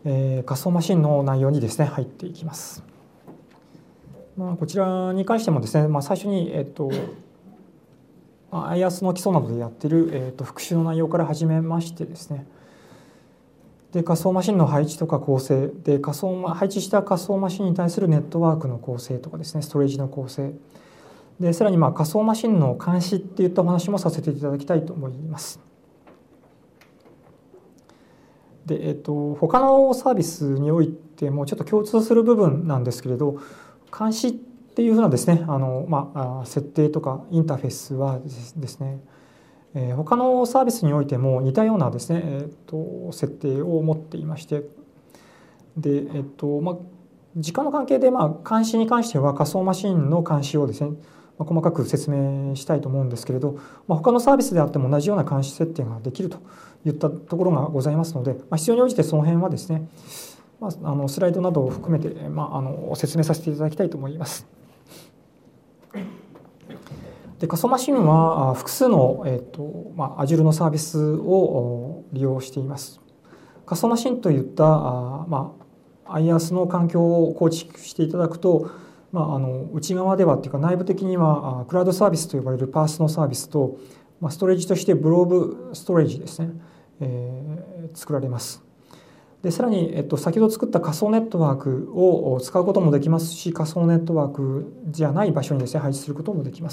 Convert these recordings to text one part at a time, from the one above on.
仮想マシンの内容にですね入っていきます。こちらに関してもですね、最初にIaaS の基礎などでやっている、復習の内容から始めましてですね、で仮想マシンの配置とか構成で配置した仮想マシンに対するネットワークの構成とかですね、ストレージの構成で、さらに仮想マシンの監視っていったお話もさせていただきたいと思います。で他のサービスにおいてもちょっと共通する部分なんですけれど、監視っていうふうなですね設定とかインターフェースはですね、他のサービスにおいても似たようなですね、設定を持っていまして、で時間の関係で監視に関しては仮想マシンの監視をですね細かく説明したいと思うんですけれど、他のサービスであっても同じような監視設定ができるといったところがございますので、必要に応じてその辺はですね、スライドなどを含めて、説明させていただきたいと思います。で仮想マシンは複数の、Azure のサービスを利用しています。仮想マシンといったIaaS の環境を構築していただくと、内側ではというか内部的にはクラウドサービスと呼ばれるパースのサービスと、ストレージとしてブロブストレージですね、作られます。でさらに、先ほど作った仮想ネットワークを使うこともできますし、仮想ネットワークじゃない場所にですね配置することもできます。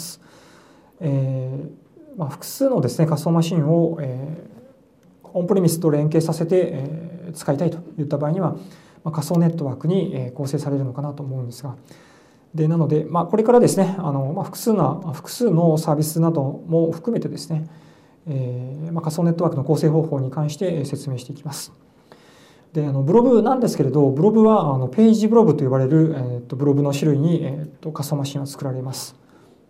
複数のですね仮想マシンを、オンプレミスと連携させて、使いたいといった場合には、仮想ネットワークに構成されるのかなと思うんですが、なので、これからですね複数のサービスなども含めてですね、仮想ネットワークの構成方法に関して説明していきます。でブログなんですけれど、ブログはページブログと呼ばれる、ブログの種類に、仮想マシンは作られます。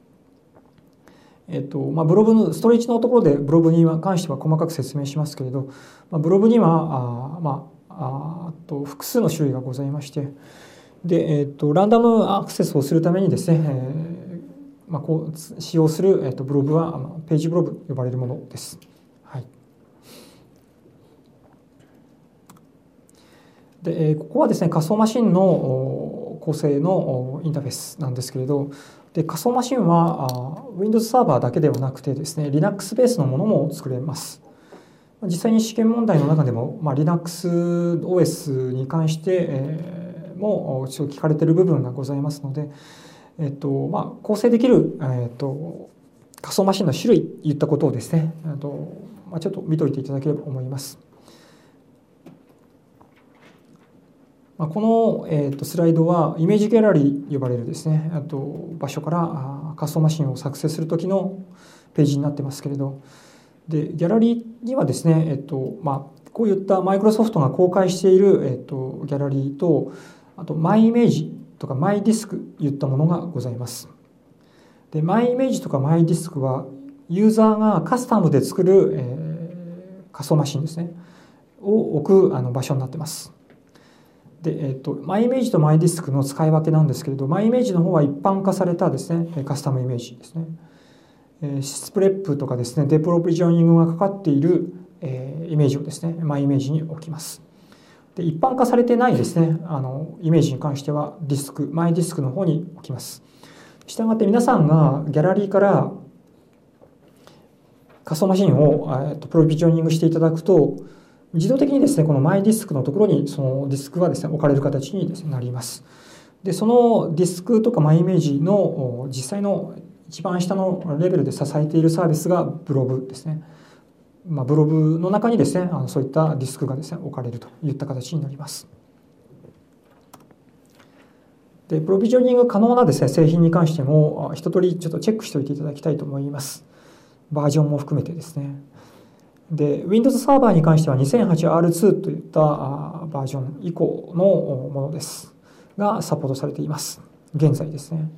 ブログのストレージのところでブログに関しては細かく説明しますけれど、ブログには複数の種類がございまして、でランダムアクセスをするためにですね、使用する、ブログはページブログと呼ばれるものです。はい。でここはですね仮想マシンの構成のインターフェースなんですけれど、で仮想マシンは Windows サーバーだけではなくてですね Linux ベースのものも作れます。実際に試験問題の中でも、LinuxOS に関して、も一応聞かれている部分がございますので、構成できる、仮想マシンの種類といったことをですねちょっと見といていただければと思います。この、スライドはイメージギャラリー呼ばれるですね場所から仮想マシンを作成する時のページになってますけれど、でギャラリーにはですね、こういったマイクロソフトが公開している、ギャラリーと、あとマイイメージとかマイディスクといったものがございます。でマイイメージとかマイディスクはユーザーがカスタムで作る、仮想マシンですねを置く場所になってます。でマイイメージとマイディスクの使い分けなんですけれど、マイイメージの方は一般化されたですねカスタムイメージですね。スプレップとかですねデプロビジョニングがかかっているイメージをですねマイイメージに置きます。で一般化されてないですねイメージに関してはマイディスクの方に置きます。したがって皆さんがギャラリーから仮想マシンをプロビジョニングしていただくと、自動的にですねこのマイディスクのところにそのディスクがですね置かれる形にですねなります。でそのディスクとかマイイメージの実際の一番下のレベルで支えているサービスがブログですね。ブログの中にですねそういったディスクがですね置かれるといった形になります。でプロビジョニング可能なですね製品に関しても一通りちょっとチェックしておいていただきたいと思います。バージョンも含めてですね。で Windows サーバーに関しては 2008R2 といったバージョン以降のものですがサポートされています。現在ですね。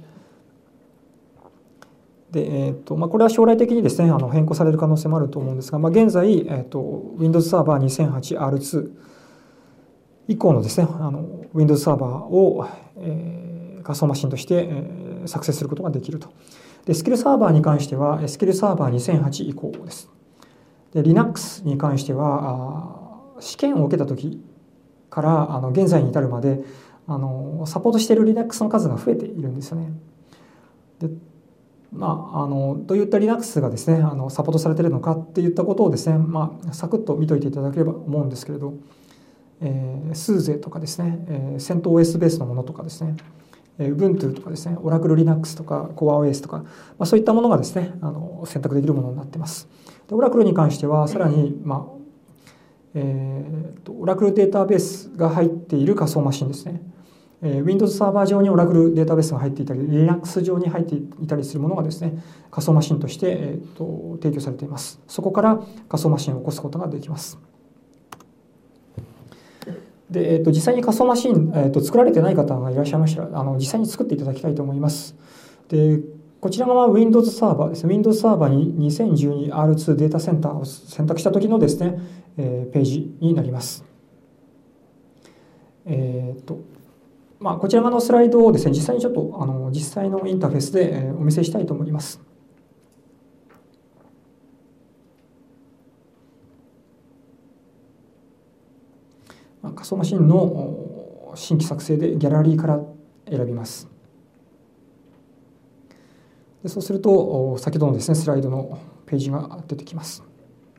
でこれは将来的にですね変更される可能性もあると思うんですが、現在、Windows サーバー 2008R2 以降のですねWindows サーバーを、仮想マシンとして、作成することができると。で SQL サーバーに関しては SQL サーバー2008以降です。で Linux に関しては試験を受けた時から現在に至るまでサポートしている Linux の数が増えているんですよね。でどういった Linux がですねサポートされているのかっていったことをですね、サクッと見といていただければ思うんですけれど、SUSE とかですね、CentOS ベースのものとかですね、Ubuntu とかですね、Oracle Linux とか CoreOS とか、そういったものがですね選択できるものになっています。で Oracle に関してはさらに、Oracle データベースが入っている仮想マシンですね。Windows サーバー上に Oracle データベースが入っていたり、Linux 上に入っていたりするものがですね、仮想マシンとして、提供されています。そこから仮想マシンを起こすことができます。で、実際に仮想マシン、作られてない方がいらっしゃいましたら、実際に作っていただきたいと思います。で、こちら側は Windows サーバーですね。Windows サーバーに 2012R2 データセンターを選択した時のですね、ページになります。こちら側のスライドをですね、実際にちょっと実際のインターフェースでお見せしたいと思います。仮想マシンの新規作成でギャラリーから選びます。でそうすると先ほどのですねスライドのページが出てきます。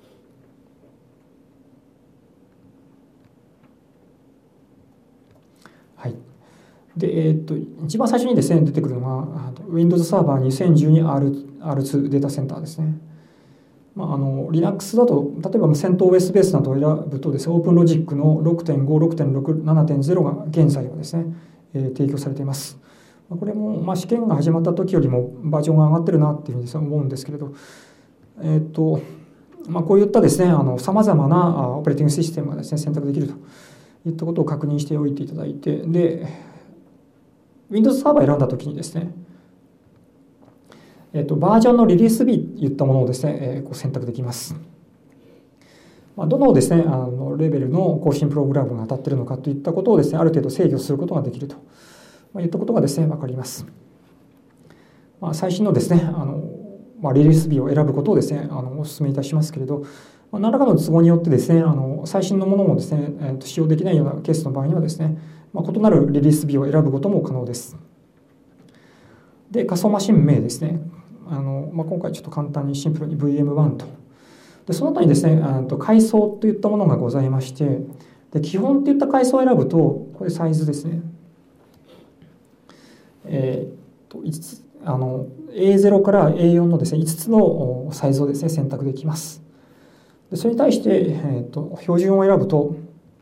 はい。で一番最初にですね出てくるのが Windows サーバー 2012R2 データセンターですね。Linux だと例えばCentOS ベースなどを選ぶとですね、OpenLogic の 6.5、6.6、7.0 が現在はですね、提供されています。これも試験が始まった時よりもバージョンが上がってるなっていうふうに思うんですけれど、こういったですねさまざまなオペレーティングシステムがですね選択できるといったことを確認しておいていただいて、で Windows サーバー選んだ時にですね、バージョンのリリース日といったものをですね、選択できます。どのですねレベルの更新プログラムが当たっているのかといったことをですねある程度制御することができるといったことがですね分かります。最新のですねリリース日を選ぶことをですねお勧めいたしますけれど、何らかの都合によってですね最新のものもですね使用できないようなケースの場合にはですね異なるリリース日を選ぶことも可能です。で仮想マシン名ですね。今回ちょっと簡単にシンプルに VM1 と。でその他にですね階層といったものがございまして、で基本といった階層を選ぶとこれサイズですね。A0 から A4 のですね5つのサイズをですね選択できます。でそれに対して、標準を選ぶと、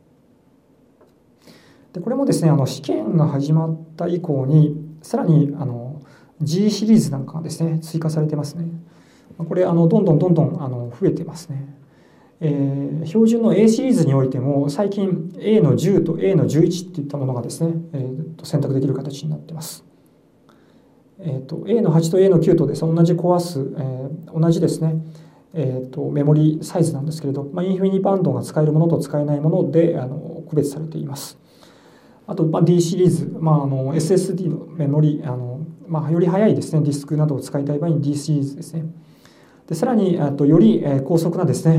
でこれもですね試験が始まった以降にさらにG シリーズなんかがですね追加されてますね。これどんどん増えてますね。標準の A シリーズにおいても最近 A の10と A の11といったものがですね、選択できる形になっています。A の8と A の9とですね同じコア数、同じですね、メモリサイズなんですけれど、インフィニバンドが使えるものと使えないもので区別されています。あと、D シリーズ、SSD のメモリより速いですねディスクなどを使いたい場合に D シリーズですね。でさらにより高速なですね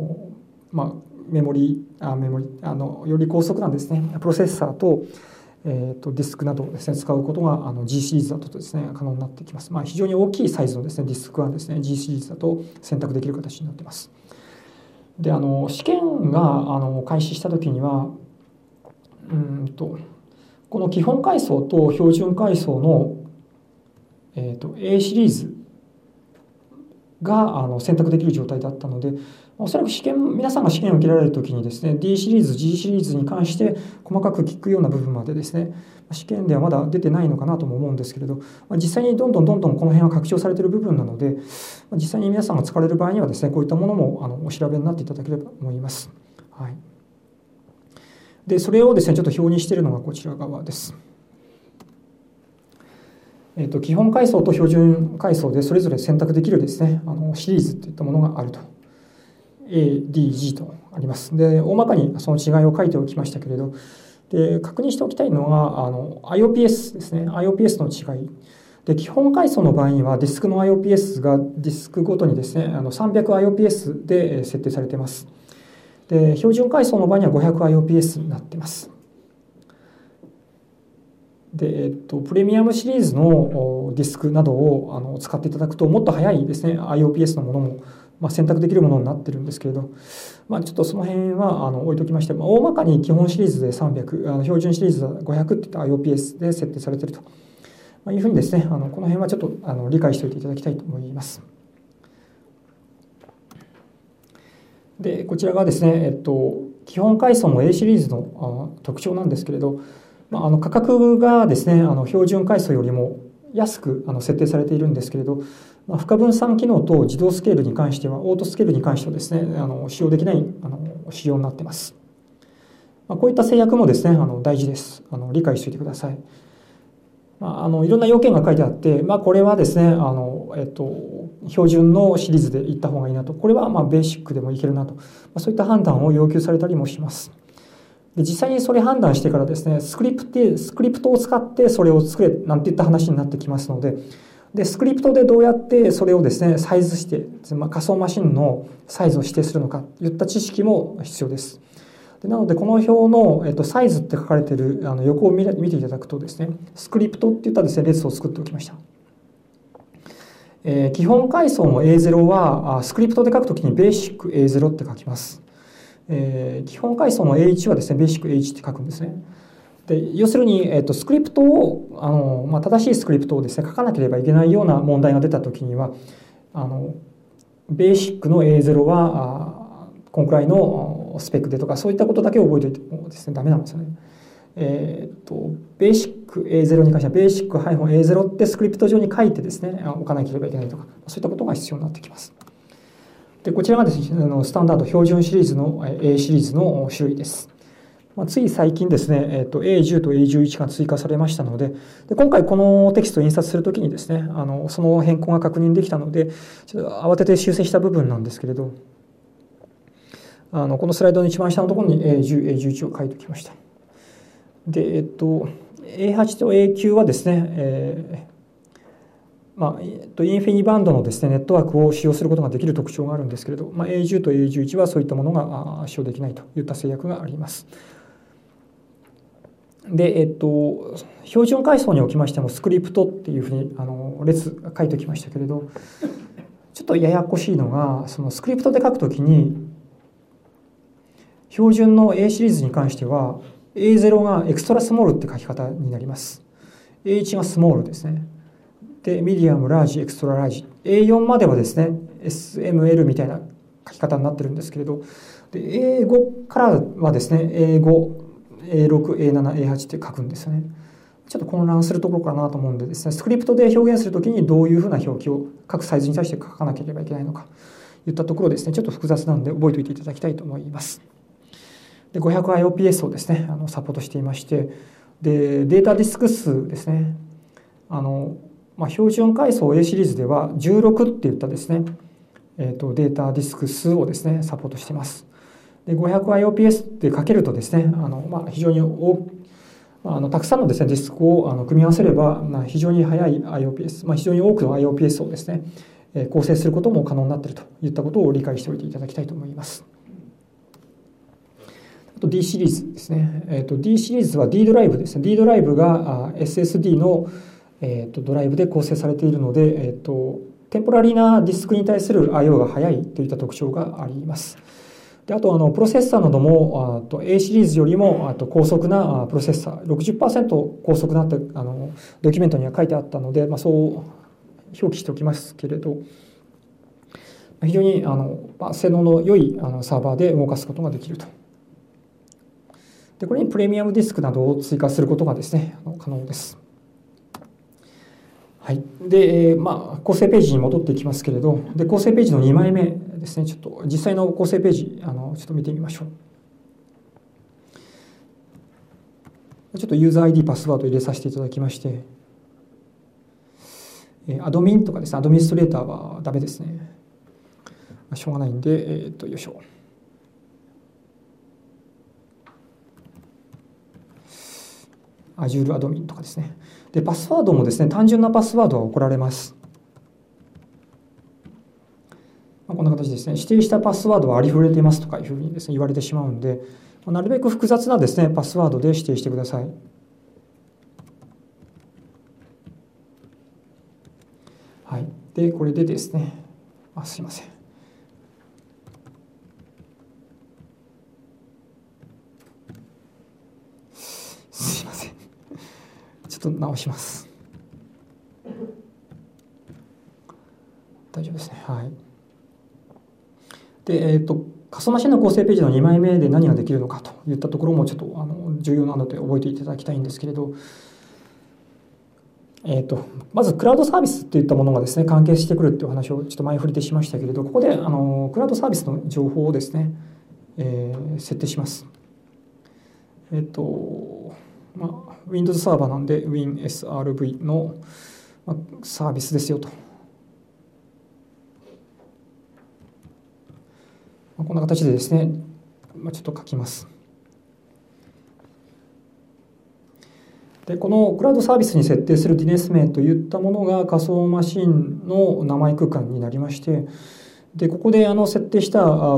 より高速なですねプロセッサーとディスクなどをですね使うことがG シリーズだとですね可能になってきます。非常に大きいサイズのですねディスクはですね G シリーズだと選択できる形になっています。で試験が開始した時にはこの基本階層と標準階層のA シリーズが選択できる状態だったので、おそらく皆さんが試験を受けられるときにですね D シリーズ G シリーズに関して細かく聞くような部分までですね試験ではまだ出てないのかなとも思うんですけれど、実際にどんどんこの辺は拡張されている部分なので、実際に皆さんが使われる場合にはですねこういったものもお調べになっていただければと思います。はい。でそれをですねちょっと表にしているのがこちら側です。基本階層と標準階層でそれぞれ選択できるですねシリーズといったものがあると A、D、G とあります。で大まかにその違いを書いておきましたけれど、で確認しておきたいのがIOPS ですね。 IOPS の違いで、基本階層の場合にはディスクの IOPS がディスクごとにですね300IOPS で設定されています。 で標準階層の場合には 500IOPS になっています。でプレミアムシリーズのディスクなどを使っていただくともっと速いですね IOPS のものも選択できるものになってるんですけれど、ちょっとその辺は置いときまして、大まかに基本シリーズで300、標準シリーズで500っていった IOPS で設定されているというふうにですね、この辺はちょっと理解しておいていただきたいと思います。でこちらがですね、基本階層の A シリーズの特徴なんですけれど、価格がですね標準階層よりも安く設定されているんですけれど、負荷分散機能と自動スケールに関してはオートスケールに関してはですね使用できない仕様になっています。こういった制約もですね大事です。理解しておいてください。いろんな要件が書いてあって、これはですね標準のシリーズでいった方がいいなと、これはベーシックでもいけるなと、そういった判断を要求されたりもします。で実際にそれ判断してからですねスクリプトを使ってそれを作れなんていった話になってきますので、スクリプトでどうやってそれをですねサイズして、仮想マシンのサイズを指定するのかといった知識も必要です。なのでこの表の、サイズって書かれている横を見ていただくとですねスクリプトっていったですね列を作っておきました。基本階層の A0 はスクリプトで書くときにベーシック A0 って書きます。基本階層の A1 はですねベーシック A1 って書くんですね。で要するに、スクリプトを正しいスクリプトをですね書かなければいけないような問題が出たときにはベーシックの A0 はこのくらいのスペックでとかそういったことだけ覚えておいてもですねダメなんですよね。ベーシック A0 に関してはベーシック -A0 ってスクリプト上に書いてですね置かなければいけないとかそういったことが必要になってきます。でこちらがですねスタンダード標準シリーズの A シリーズの種類です。つい最近ですね、A10 と A11 が追加されましたので、今回このテキストを印刷するときにですね、その変更が確認できたので、ちょっと慌てて修正した部分なんですけれど、このスライドの一番下のところに A10、A11 を書いておきました。で、A8 と A9 はですね、インフィニバンドのですね、ネットワークを使用することができる特徴があるんですけれど、A10 と A11 はそういったものが使用できないといった制約があります。で、標準階層におきましてもスクリプトっていうふうに列書いておきましたけれど、ちょっとややこしいのが、そのスクリプトで書くときに、標準の A シリーズに関しては、A0 がエクストラスモールって書き方になります。A1 がスモールですね。で、ミディアム、ラージ、エクストララージ。A4 まではですね、SML みたいな書き方になってるんですけれど、で A5 からはですね、A5、A6、A7、A8 って書くんですよね。ちょっと混乱するところかなと思うんでですね、スクリプトで表現するときにどういうふうな表記を各サイズに対して書かなければいけないのかといったところですね、ちょっと複雑なので覚えておいていただきたいと思います。で 500IOPS をですね、サポートしていまして、でデータディスク数ですね、標準階層 A シリーズでは16っていったですね、データディスク数をですね、サポートしています。で 500IOPS って書けるとですね、非常にたくさんのですね、ディスクを組み合わせれば、非常に速い IOPS、非常に多くの IOPS をですね、構成することも可能になっているといったことを理解しておいていただきたいと思います。あと D シリーズですね。D シリーズは D ドライブですね。D ドライブが SSD のドライブで構成されているので、テンポラリーなディスクに対する I/O が速いといった特徴があります。であとプロセッサーなどもA シリーズよりも高速なプロセッサー 60% 高速なってドキュメントには書いてあったので、そう表記しておきますけれど、非常に性能の良いサーバーで動かすことができると。でこれにプレミアムディスクなどを追加することがですね可能です。はい、で、構成ページに戻っていきますけれど、で構成ページの2枚目ですね、ちょっと実際の構成ページちょっと見てみましょう。ちょっとユーザー ID パスワード入れさせていただきまして、アドミンとかですね、アドミニストレーターはダメですね。しょうがないんで、よいしょ。Azure アドミンとかですね。で、パスワードもですね、単純なパスワードは送られます。こんな形です。 ですね、指定したパスワードはありふれていますとかいうふうにですね、言われてしまうんで、なるべく複雑なですね、パスワードで指定してください。はい。で、これでですね、すいません。すいません。ちょっと直します。大丈夫ですね。はい。で、仮想マシンの構成ページの2枚目で何ができるのかといったところもちょっと重要なので覚えていただきたいんですけれど、まずクラウドサービスといったものがですね、関係してくるっていう話をちょっと前振りでしましたけれど、ここでクラウドサービスの情報をですね、設定します。Windows サーバーなんで WinSRV のサービスですよと。こんな形でですね、ちょっと書きます。で、このクラウドサービスに設定する DNS 名といったものが仮想マシンの名前空間になりまして、で、ここで設定した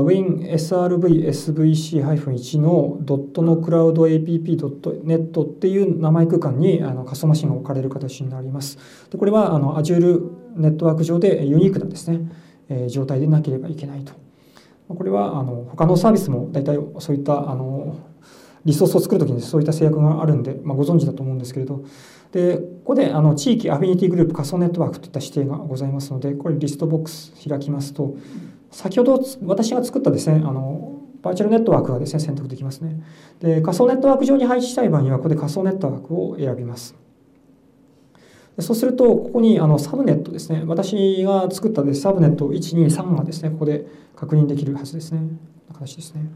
WinSRV-SVC-1 のドットのクラウド app.net っていう名前空間に仮想マシンが置かれる形になります。で、これはAzure ネットワーク上でユニークなですね、状態でなければいけないと。これは他のサービスも大体そういったリソースを作るときにそういった制約があるんで、ご存知だと思うんですけれど、で、ここで地域アフィニティグループ仮想ネットワークといった指定がございますので、これリストボックス開きますと、先ほど私が作ったですね、バーチャルネットワークがですね、選択できますね。で、仮想ネットワーク上に配置したい場合には、ここで仮想ネットワークを選びます。そうすると、ここにサブネットですね、私が作ったサブネット1、2、3がですね、ここで確認できるはずですね。こんな形ですね。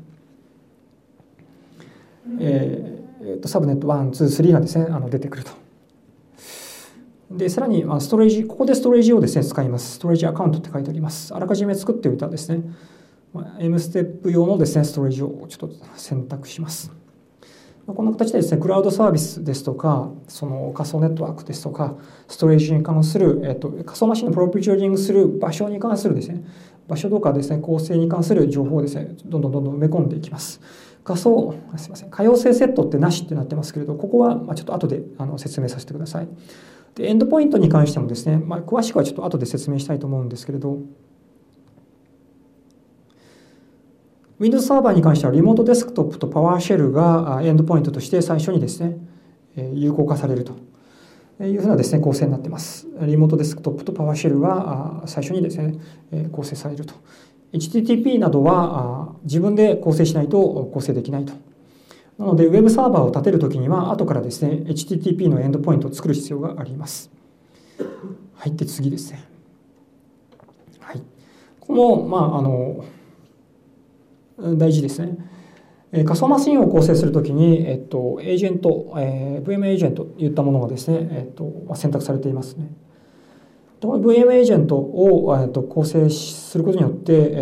サブネット1、2、3がですね、出てくると。で、さらにストレージ、ここでストレージをですね、使います。ストレージアカウントって書いてあります。あらかじめ作っておいたですね、M ステップ用のですね、ストレージをちょっと選択します。こんな形でですね、クラウドサービスですとか、その仮想ネットワークですとか、ストレージに関する、仮想マシンのプロビジョニングする場所に関するですね、場所とかですね、構成に関する情報をですね、どんどん埋め込んでいきます。すいません、可用性セットってなしってなってますけれど、ここはちょっと後で説明させてください。で、エンドポイントに関してもですね、詳しくはちょっと後で説明したいと思うんですけれど、Windows サーバーに関してはリモートデスクトップとパワーシェルがエンドポイントとして最初にですね、有効化されるというふうなですね、構成になっています。リモートデスクトップとパワーシェルが最初にですね、構成されると。HTTP などは自分で構成しないと構成できないと。なので、ウェブサーバーを立てるときには、後からですね、HTTP のエンドポイントを作る必要があります。はい、で、次ですね。はい。この、大事ですね。仮想マシンを構成するときに、エージェント、VM エージェントといったものがですね、選択されていますね。この VM エージェントを構成することによって、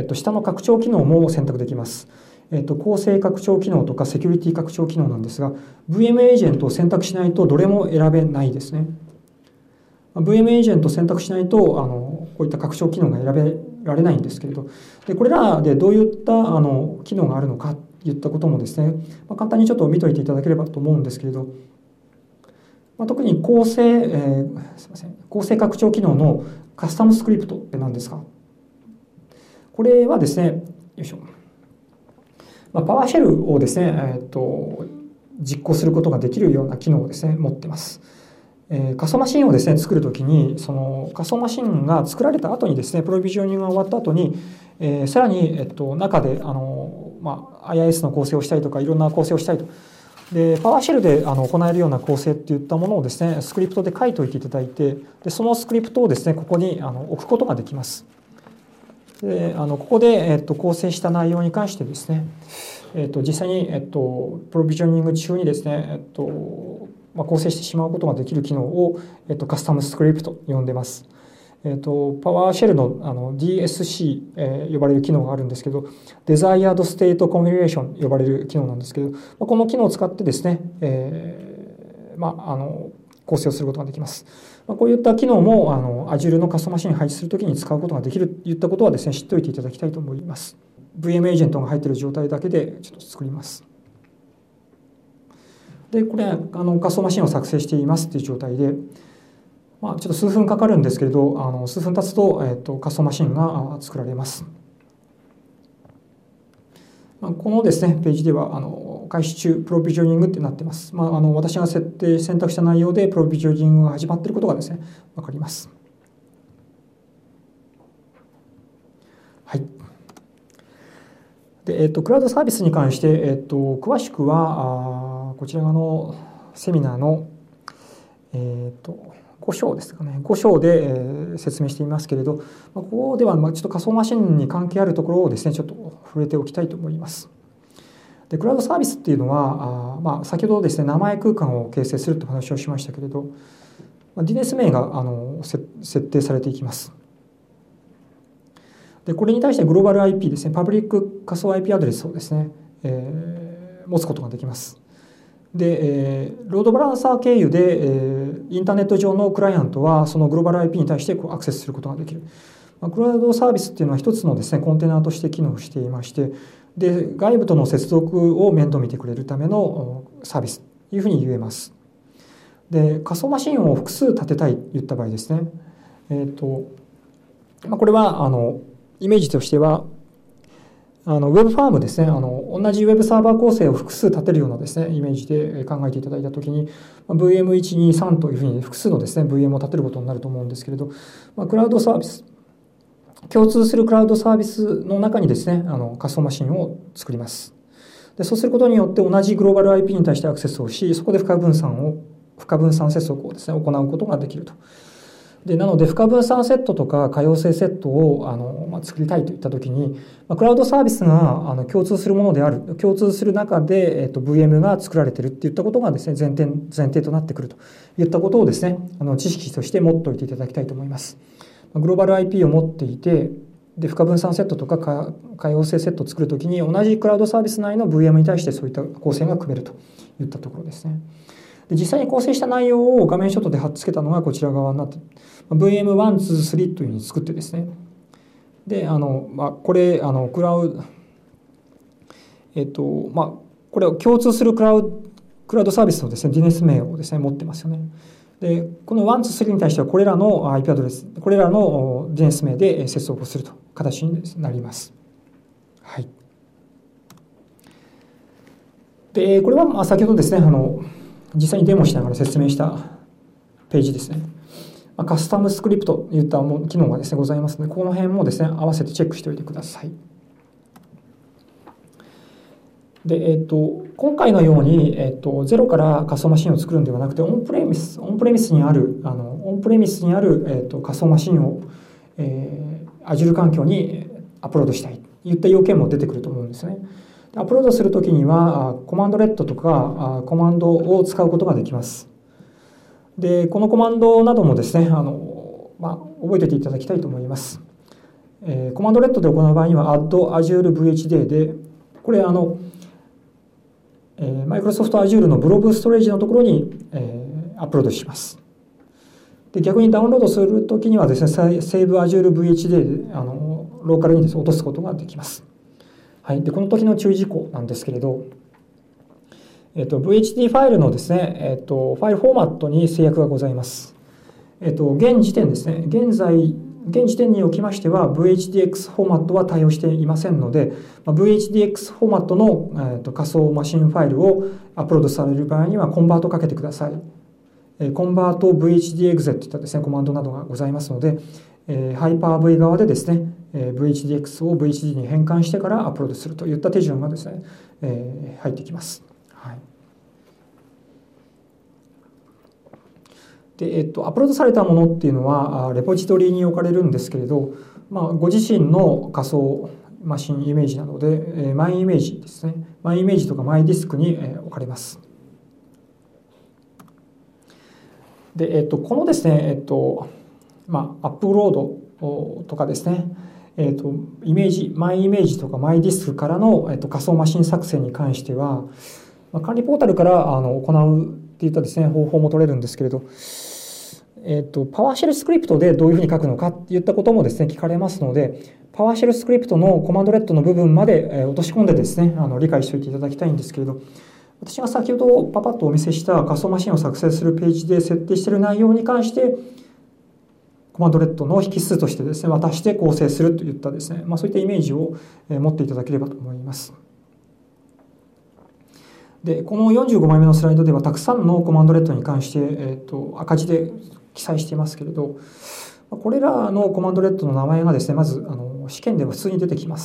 下の拡張機能も選択できます。構成拡張機能とかセキュリティ拡張機能なんですが、VM エージェントを選択しないとどれも選べないですね。VM エージェントを選択しないと、こういった拡張機能が選べられないんですけれど、でこれらでどういった機能があるのかといったこともですね、簡単にちょっと見といていただければと思うんですけれど、特に構成拡張機能のカスタムスクリプトって何ですか？これはですね、よいしょ。パワーシェルをですね、実行することができるような機能をですね、持っています。仮想マシンをですね、作るときに、その仮想マシンが作られた後にですね、プロビジョニングが終わった後に、さらに、中でIIS の構成をしたりとか、いろんな構成をしたりと。で、パワーシェルで行えるような構成っていったものをですね、スクリプトで書いておいていただいて、でそのスクリプトをですね、ここに置くことができます。でここで、構成した内容に関してですね、実際に、プロビジョニング中にですね、構成してしまうことができる機能を、カスタムスクリプトと呼んでます。パワーシェルのDSC、呼ばれる機能があるんですけど、Desired State Configuration 呼ばれる機能なんですけど、この機能を使ってですね、 構成をすることができます。こういった機能もAzure の仮想マシンに配置するときに使うことができるといったことはですね、知っておいていただきたいと思います。VM エージェントが入っている状態だけでちょっと作ります。で、これ仮想マシンを作成していますという状態で、ちょっと数分かかるんですけれど、数分経つと、仮想マシンが作られます。このですね、ページでは開始中プロビジョニングってなっています。私が選択した内容でプロビジョニングが始まっていることがですね、わかります。はい。で、クラウドサービスに関して、詳しくはこちらのセミナーの5章ですかね、5章で説明していますけれど、ここではちょっと仮想マシンに関係あるところをですね、ちょっと触れておきたいと思います。で、クラウドサービスっていうのは、先ほどですね、名前空間を形成するという話をしましたけれど、DNS 名が設定されていきます。で、これに対してグローバル IP ですね、パブリック仮想 IP アドレスをですね、持つことができます。で、ロードバランサー経由で、インターネット上のクライアントはそのグローバル IP に対してアクセスすることができる。クラウドサービスっていうのは一つのですね、コンテナとして機能していまして、で、外部との接続を面倒見てくれるためのサービスというふうに言えます。で、仮想マシンを複数立てたいといった場合ですね、これはイメージとしては、ウェブファームですね、同じウェブサーバー構成を複数立てるようなですね、イメージで考えていただいたときに、VM123 というふうに複数のですね、VM を立てることになると思うんですけれど、クラウドサービス、共通するクラウドサービスの中にですね、仮想マシンを作ります。で、そうすることによって同じグローバル IP に対してアクセスをし、そこで不可分散接続をですね、行うことができると。で、なので、不可分散セットとか可用性セットを作りたいといったときに、クラウドサービスが共通するものである、共通する中で、VM が作られているっていったことがですね、前提となってくるといったことをですね、知識として持っておいていただきたいと思います。グローバル IP を持っていて、で、不可分散セットとか可用性セットを作るときに、同じクラウドサービス内の VM に対してそういった構成が組めるといったところですね。で、実際に構成した内容を画面ショットで貼っつけたのがこちら側になって、VM1、2、3というふうに作ってですね。で、これ、クラウド、これを共通するクラウドサービスのですね、DNS 名をですね、持ってますよね。で、この1、2、3に対してはこれらの IP アドレス、これらの DNS 名で接続をするという形になります。はい。で、これは先ほどですね、実際にデモしながら説明したページですね。カスタムスクリプトといった機能がですね、ございますので、この辺もですね、合わせてチェックしておいてください。で、今回のように、ゼロから仮想マシンを作るんではなくて、オンプレミスにある、仮想マシンを、Azure 環境にアップロードしたいといった要件も出てくると思うんですね。アップロードするときには、コマンドレッドとかコマンドを使うことができます。で、このコマンドなどもですね、覚えておいていただきたいと思います。コマンドレッドで行う場合には add Azure VHD で、これMicrosoft Azure のブロブストレージのところに、アップロードします。で、逆にダウンロードするときにはですね、Save Azure VHD でローカルにですね、落とすことができます。はい。で、この時の注意事項なんですけれど、VHD ファイルのですね、ファイルフォーマットに制約がございます。現時点ですね、現時点におきましては VHDX フォーマットは対応していませんので、VHDX フォーマットの仮想マシンファイルをアップロードされる場合にはコンバートをかけてください。コンバート VHDEXE といったですね、コマンドなどがございますので、ハイパー V 側でですね、VHDX を VHD に変換してからアップロードするといった手順がですね、入ってきます。はい。で、アップロードされたものっていうのはレポジトリに置かれるんですけれど、ご自身の仮想マシンイメージなので、マイイメージですね、マイイメージとかマイディスクに置かれます。で、このですね、アップロードとかですね、イメージ、マイイメージとかマイディスクからの、仮想マシン作成に関しては、管理ポータルから行うっていったですね、方法も取れるんですけれど、パワーシェルスクリプトでどういうふうに書くのかっていったこともですね、聞かれますので、パワーシェルスクリプトのコマンドレッドの部分まで落とし込んでですね、理解しておいていただきたいんですけれど、私が先ほどパパッとお見せした仮想マシンを作成するページで設定している内容に関して、コマンドレッドの引数としてですね、渡して構成するといったですね、そういったイメージを持っていただければと思います。で、この45枚目のスライドではたくさんのコマンドレッドに関して、赤字で記載していますけれど、これらのコマンドレッドの名前がですね、まず試験では普通に出てきます。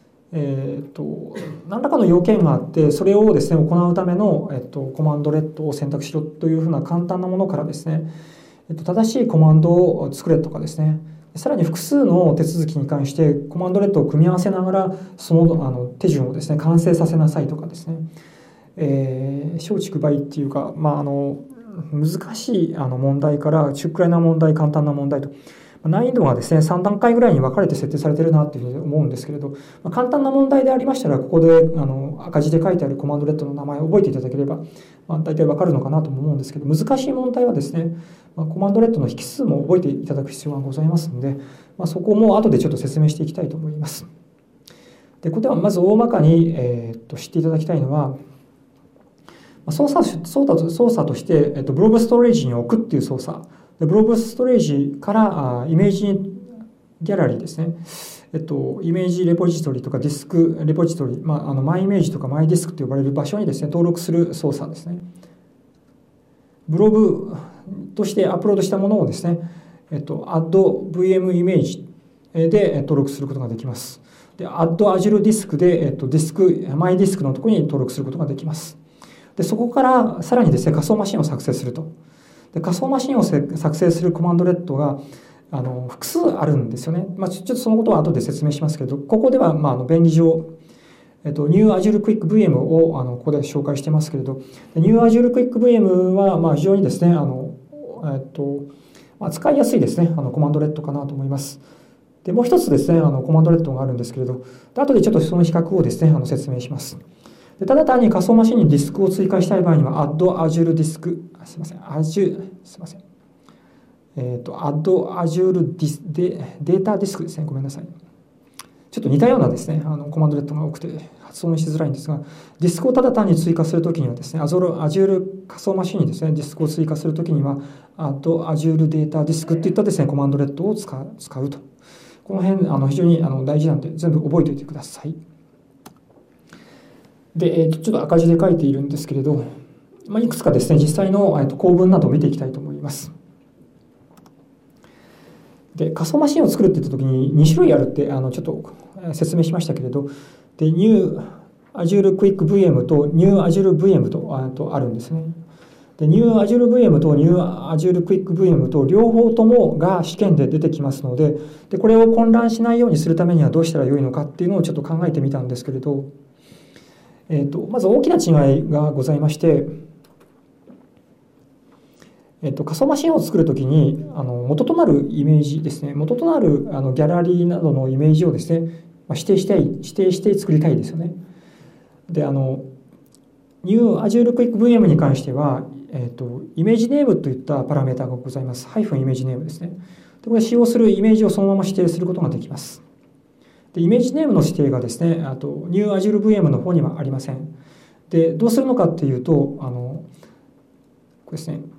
何らかの要件があって、それをですね、行うための、コマンドレッドを選択しろというふうな簡単なものからですね、正しいコマンドを作れとかですね、さらに複数の手続きに関してコマンドレッドを組み合わせながらその手順をですね完成させなさいとかですね、小畜梅っていうか、難しい問題から中くらいな問題、簡単な問題と難易度がですね3段階ぐらいに分かれて設定されているなというふうに思うんですけれど、簡単な問題でありましたらここで赤字で書いてあるコマンドレッドの名前を覚えていただければ、大体分かるのかなとも思うんですけど、難しい問題はですねコマンドレッドの引数も覚えていただく必要がございますので、そこも後でちょっと説明していきたいと思います。でここではまず大まかに、知っていただきたいのは、操作として、ブロブストレージに置くっていう操作で、ブロブストレージからイメージギャラリーですね、イメージレポジトリとかディスクレポジトリ、マイイメージとかマイディスクと呼ばれる場所にですね登録する操作ですね。ブログとしてアップロードしたものをですね、add-vm イメージで登録することができます。で、add-azure ディスクで、マイディスクのところに登録することができます。で、そこからさらにですね、仮想マシンを作成すると。で、仮想マシンを作成するコマンドレッドが複数あるんですよね。ちょっとそのことは後で説明しますけれど、ここでは便宜上New Azure Quick VM をここで紹介してますけれど、New Azure Quick VM は非常にですね使いやすいですねコマンドレッドかなと思います。でもう一つですねコマンドレッドがあるんですけれど、後でちょっとその比較をですね説明します。でただ単に仮想マシンにディスクを追加したい場合には Add Azure Disk すいません Add Azure Data Disk ですね、ごめんなさい。ちょっと似たようなですねコマンドレッドが多くて発音しづらいんですが、ディスクをただ単に追加するときにはですね Azure 仮想マシンにですねディスクを追加するときには Add Azure Data Disk といったですねコマンドレッドを使うと。この辺非常に大事なので全部覚えておいてください。で、ちょっと赤字で書いているんですけれど、いくつかですね実際の構文などを見ていきたいと思います。で、仮想マシンを作るって言ったときに2種類あるってちょっと説明しましたけれど、で New Azure Quick VM と New Azure VM とあるんですね。で New Azure VM と New Azure Quick VM と両方ともが試験で出てきますので、これを混乱しないようにするためにはどうしたらよいのかっていうのをちょっと考えてみたんですけれど、まず大きな違いがございまして、仮想マシンを作るときに元となるイメージですね、元となるギャラリーなどのイメージをですね、指定して作りたいですよね。でNew Azure Quick VM に関しては、イメージネームといったパラメータがございます。イメージネームですね。でこれ使用するイメージをそのまま指定することができます。でイメージネームの指定がですね、New Azure VM の方にはありません。でどうするのかっていうと、これですね、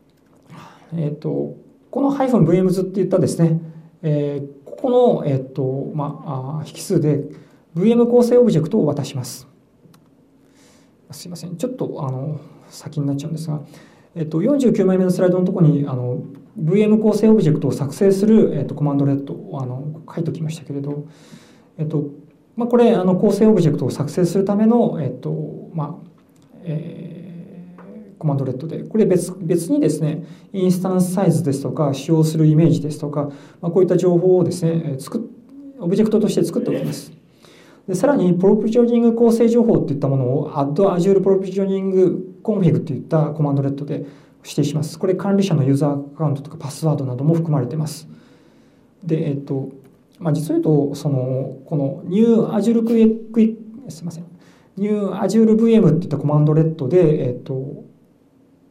この -vms っていったですね、ここの、引数で VM 構成オブジェクトを渡します。すいません、ちょっと先になっちゃうんですが、49枚目のスライドのところにVM 構成オブジェクトを作成する、コマンドレッドを書いておきましたけれど、これ構成オブジェクトを作成するための、コマンドレッドで、これ別にですねインスタンスサイズですとか使用するイメージですとか、こういった情報をですねオブジェクトとして作っておきます。でさらにプロビジョニング構成情報といったものを Add Azure Provisioning Config といったコマンドレッドで指定します。これ管理者のユーザーアカウントとかパスワードなども含まれています。で実を言うとこの New Azure Quick すいません New Azure VM といったコマンドレッドで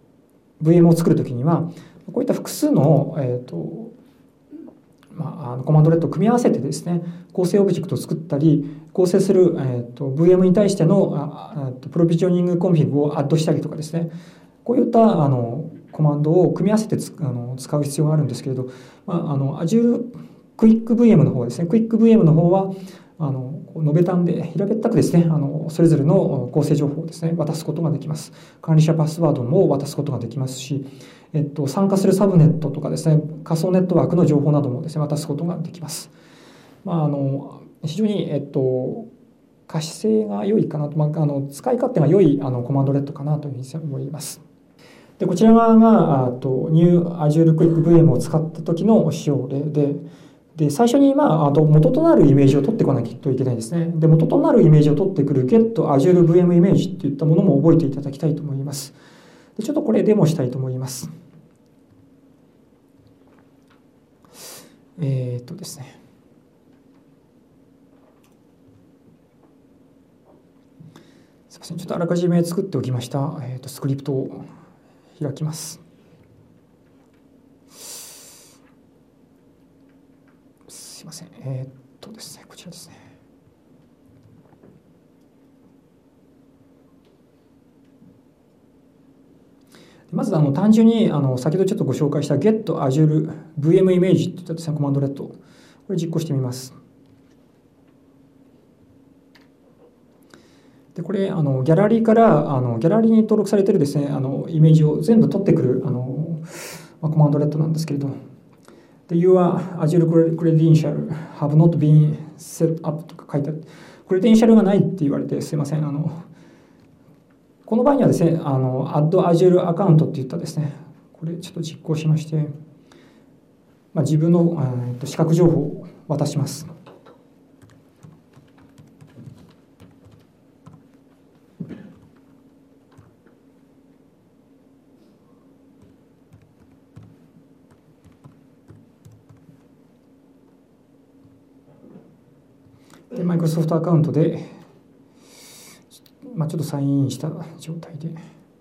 VM を作るときにはこういった複数の、コマンドレッドを組み合わせてですね、構成オブジェクトを作ったり、構成する、VM に対してのプロビジョニングコンフィグをアッドしたりとかですね、こういったコマンドを組み合わせて使う必要があるんですけれど、Azure クイック VM の方ですね、クイック VM の方はのべたんで平べったくですね、それぞれの構成情報をですね、渡すことができます。管理者パスワードも渡すことができますし、参加するサブネットとかですね、仮想ネットワークの情報などもですね、渡すことができます。非常に、可視性が良いかなと、使い勝手が良いコマンドレッドかなというふうに思います。でこちら側がNew Azure Quick VM を使った時の使用例で、最初に元となるイメージを取ってこなきゃいけないですね。で、元となるイメージを取ってくる Get Azure VM イメージといったものも覚えていただきたいと思います。でちょっとこれデモしたいと思います。ですね。すみません、ちょっとあらかじめ作っておきました、スクリプトを開きます。すいません、ですね、こちらですね。まず単純に先ほどちょっとご紹介した Get Azure VM Image といったですね、コマンドレッド、これ実行してみます。でこれギャラリーからギャラリーに登録されているですねイメージを全部取ってくるコマンドレッドなんですけれど、で Your Azure Credential have not been set up とか書いてある。クレデンシャルがないって言われてすいません。この場合にはですねAdd Azure Account っていったですね、これちょっと実行しまして、自分の資格情報を渡します。で、マイクロソフトアカウントで、ちょっとサインインした状態で、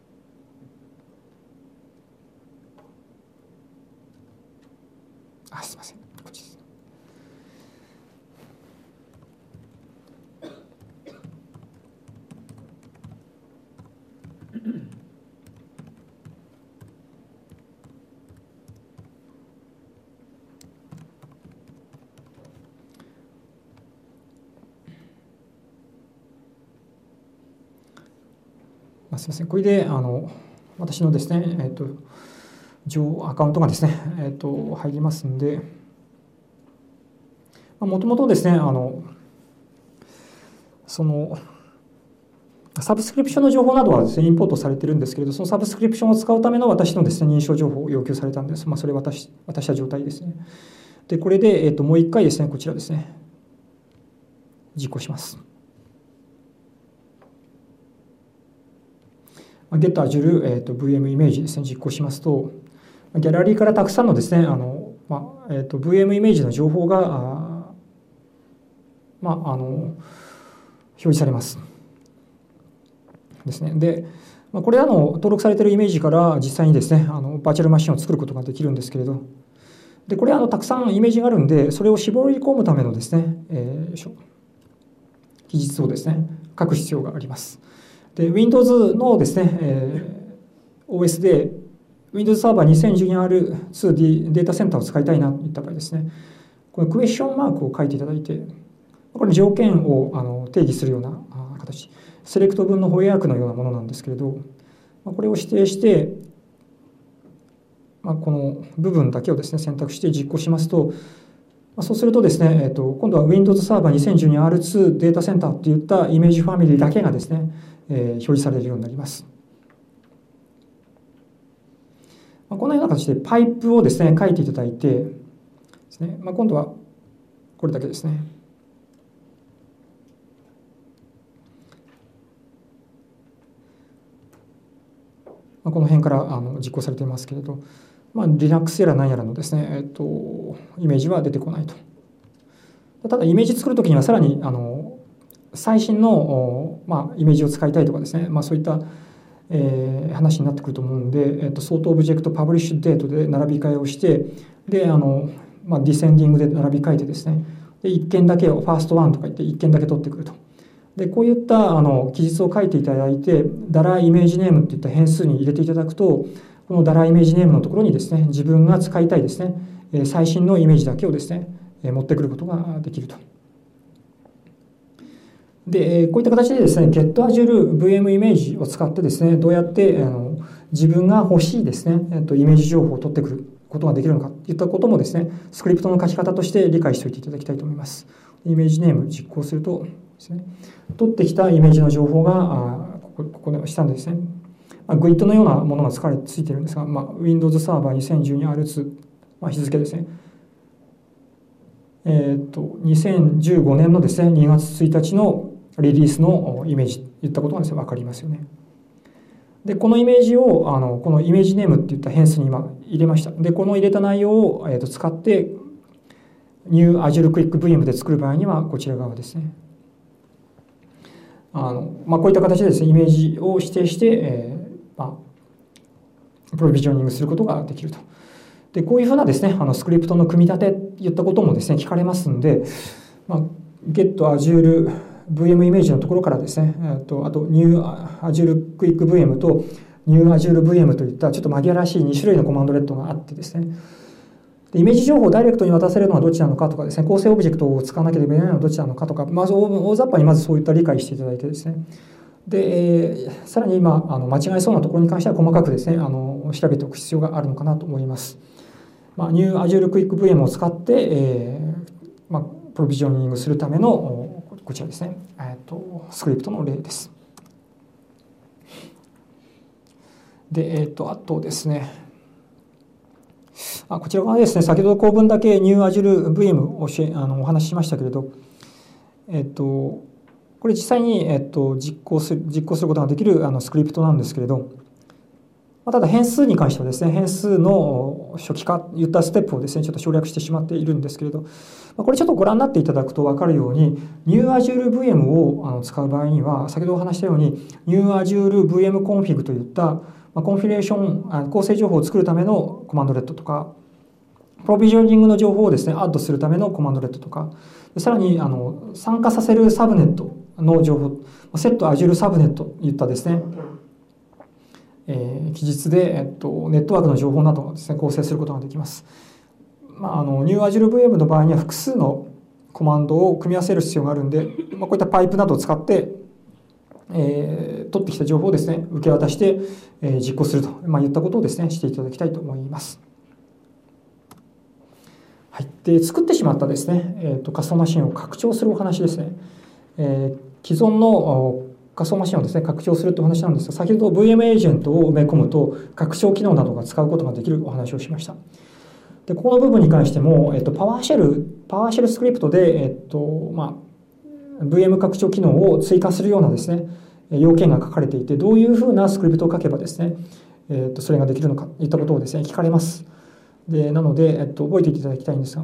すいません、こっちです。すみません、これで私のですね、アカウントがですね、入りますんで、もともとですね、そのサブスクリプションの情報などはですね、インポートされているんですけれど、そのサブスクリプションを使うための私のですね、認証情報を要求されたんです。それを渡した状態ですね。で、これで、もう一回ですね、こちらですね、実行します。Get Azure VM イメージですね、実行しますと、ギャラリーからたくさんのですね、VM イメージの情報が、表示されます。ですね。で、これ登録されているイメージから実際にですね、バーチャルマシンを作ることができるんですけれど、で、これたくさんイメージがあるんで、それを絞り込むためのですね、記述をですね、書く必要があります。で、Windows のですね、OS で Windows サーバー 2012R2 データセンターを使いたいなといった場合ですね、このクエスチョンマークを書いていただいて、これ条件を定義するような形、セレクト文の翻訳のようなものなんですけれど、これを指定して、この部分だけをですね、選択して実行しますと、そうするとですね、今度は Windows サーバー 2012R2 データセンターといったイメージファミリーだけがですね、表示されるようになります。このような形でパイプをですね、書いていただいてですね、今度はこれだけですね。この辺から実行されていますけれど、Linux やら何やらのですね、イメージは出てこないと。ただイメージ作るときにはさらに最新のイメージを使いたいとかですね、そういった話になってくると思うんで、ソートオブジェクトパブリッシュデートで並び替えをして、でディセンディングで並び替えてですね、で1件だけをファーストワンとか言って1件だけ取ってくると。でこういった記述を書いていただいて、ダラーイメージネームっていった変数に入れていただくと、このダラーイメージネームのところにですね、自分が使いたいですね、最新のイメージだけをですね、持ってくることができると。でこういった形でですね、GetAzure VM イメージを使ってですね、どうやって自分が欲しいですね、イメージ情報を取ってくることができるのかといったこともですね、スクリプトの書き方として理解しておいていただきたいと思います。イメージネーム実行するとですね、取ってきたイメージの情報がここの下にですね、GUID のようなものがついているんですが、Windows サーバー 2012R2、日付ですね。2015年のですね、2月1日のリリースのイメージといったことがですね、分かりますよね。で、このイメージをこのイメージネームっていった変数に今入れました。で、この入れた内容を使って New Azure Quick VM で作る場合にはこちら側ですね。こういった形でですね、イメージを指定して、プロビジョニングすることができると。で、こういうふうなですね、スクリプトの組み立てといったこともですね、聞かれますんで、Get Azure VM イメージのところからですね、あと New Azure Quick VM と New Azure VM といったちょっと紛らわしい2種類のコマンドレッドがあってですね、でイメージ情報をダイレクトに渡せるのはどっちなのかとかですね、構成オブジェクトを使わなければいけないのはどっちなのかとか、大雑把にまずそういった理解していただいてですね、で、さらに今間違いそうなところに関しては細かくですね、調べておく必要があるのかなと思います。New Azure Quick VM を使って、プロビジョニングするためのこちらですね、スクリプトの例です。で、あとですね、こちら側ですね、先ほど構文だけ New Azure VM をお話ししましたけれど、これ実際に、実行することができるスクリプトなんですけれど、ただ変数に関してはですね、変数の初期化といったステップをですね、ちょっと省略してしまっているんですけれど、これちょっとご覧になっていただくと分かるように、New Azure VM を使う場合には、先ほどお話したように、New Azure VM Config といったコンフィギュレーション、構成情報を作るためのコマンドレットとか、プロビジョニングの情報をですね、アッドするためのコマンドレットとか、さらに参加させるサブネットの情報、セット Azure サブネットといったですね、記述で、ネットワークの情報などをですね、構成することができます。New Azure VM の場合には複数のコマンドを組み合わせる必要があるんで、こういったパイプなどを使って、取ってきた情報をですね、受け渡して、実行すると、いったことをですね、していただきたいと思います。はい、で作ってしまったですね、仮想マシンを拡張するお話ですね。既存の仮想マシンをですね、拡張するというお話なんですが、先ほど VM エージェントを埋め込むと拡張機能などが使うことができるお話をしました。でここの部分に関しても、パワーシェルスクリプトで、VM 拡張機能を追加するようなですね、要件が書かれていて、どういうふうなスクリプトを書けばですね、それができるのかといったことをですね、聞かれます。でなので、覚えていただきたいんですが、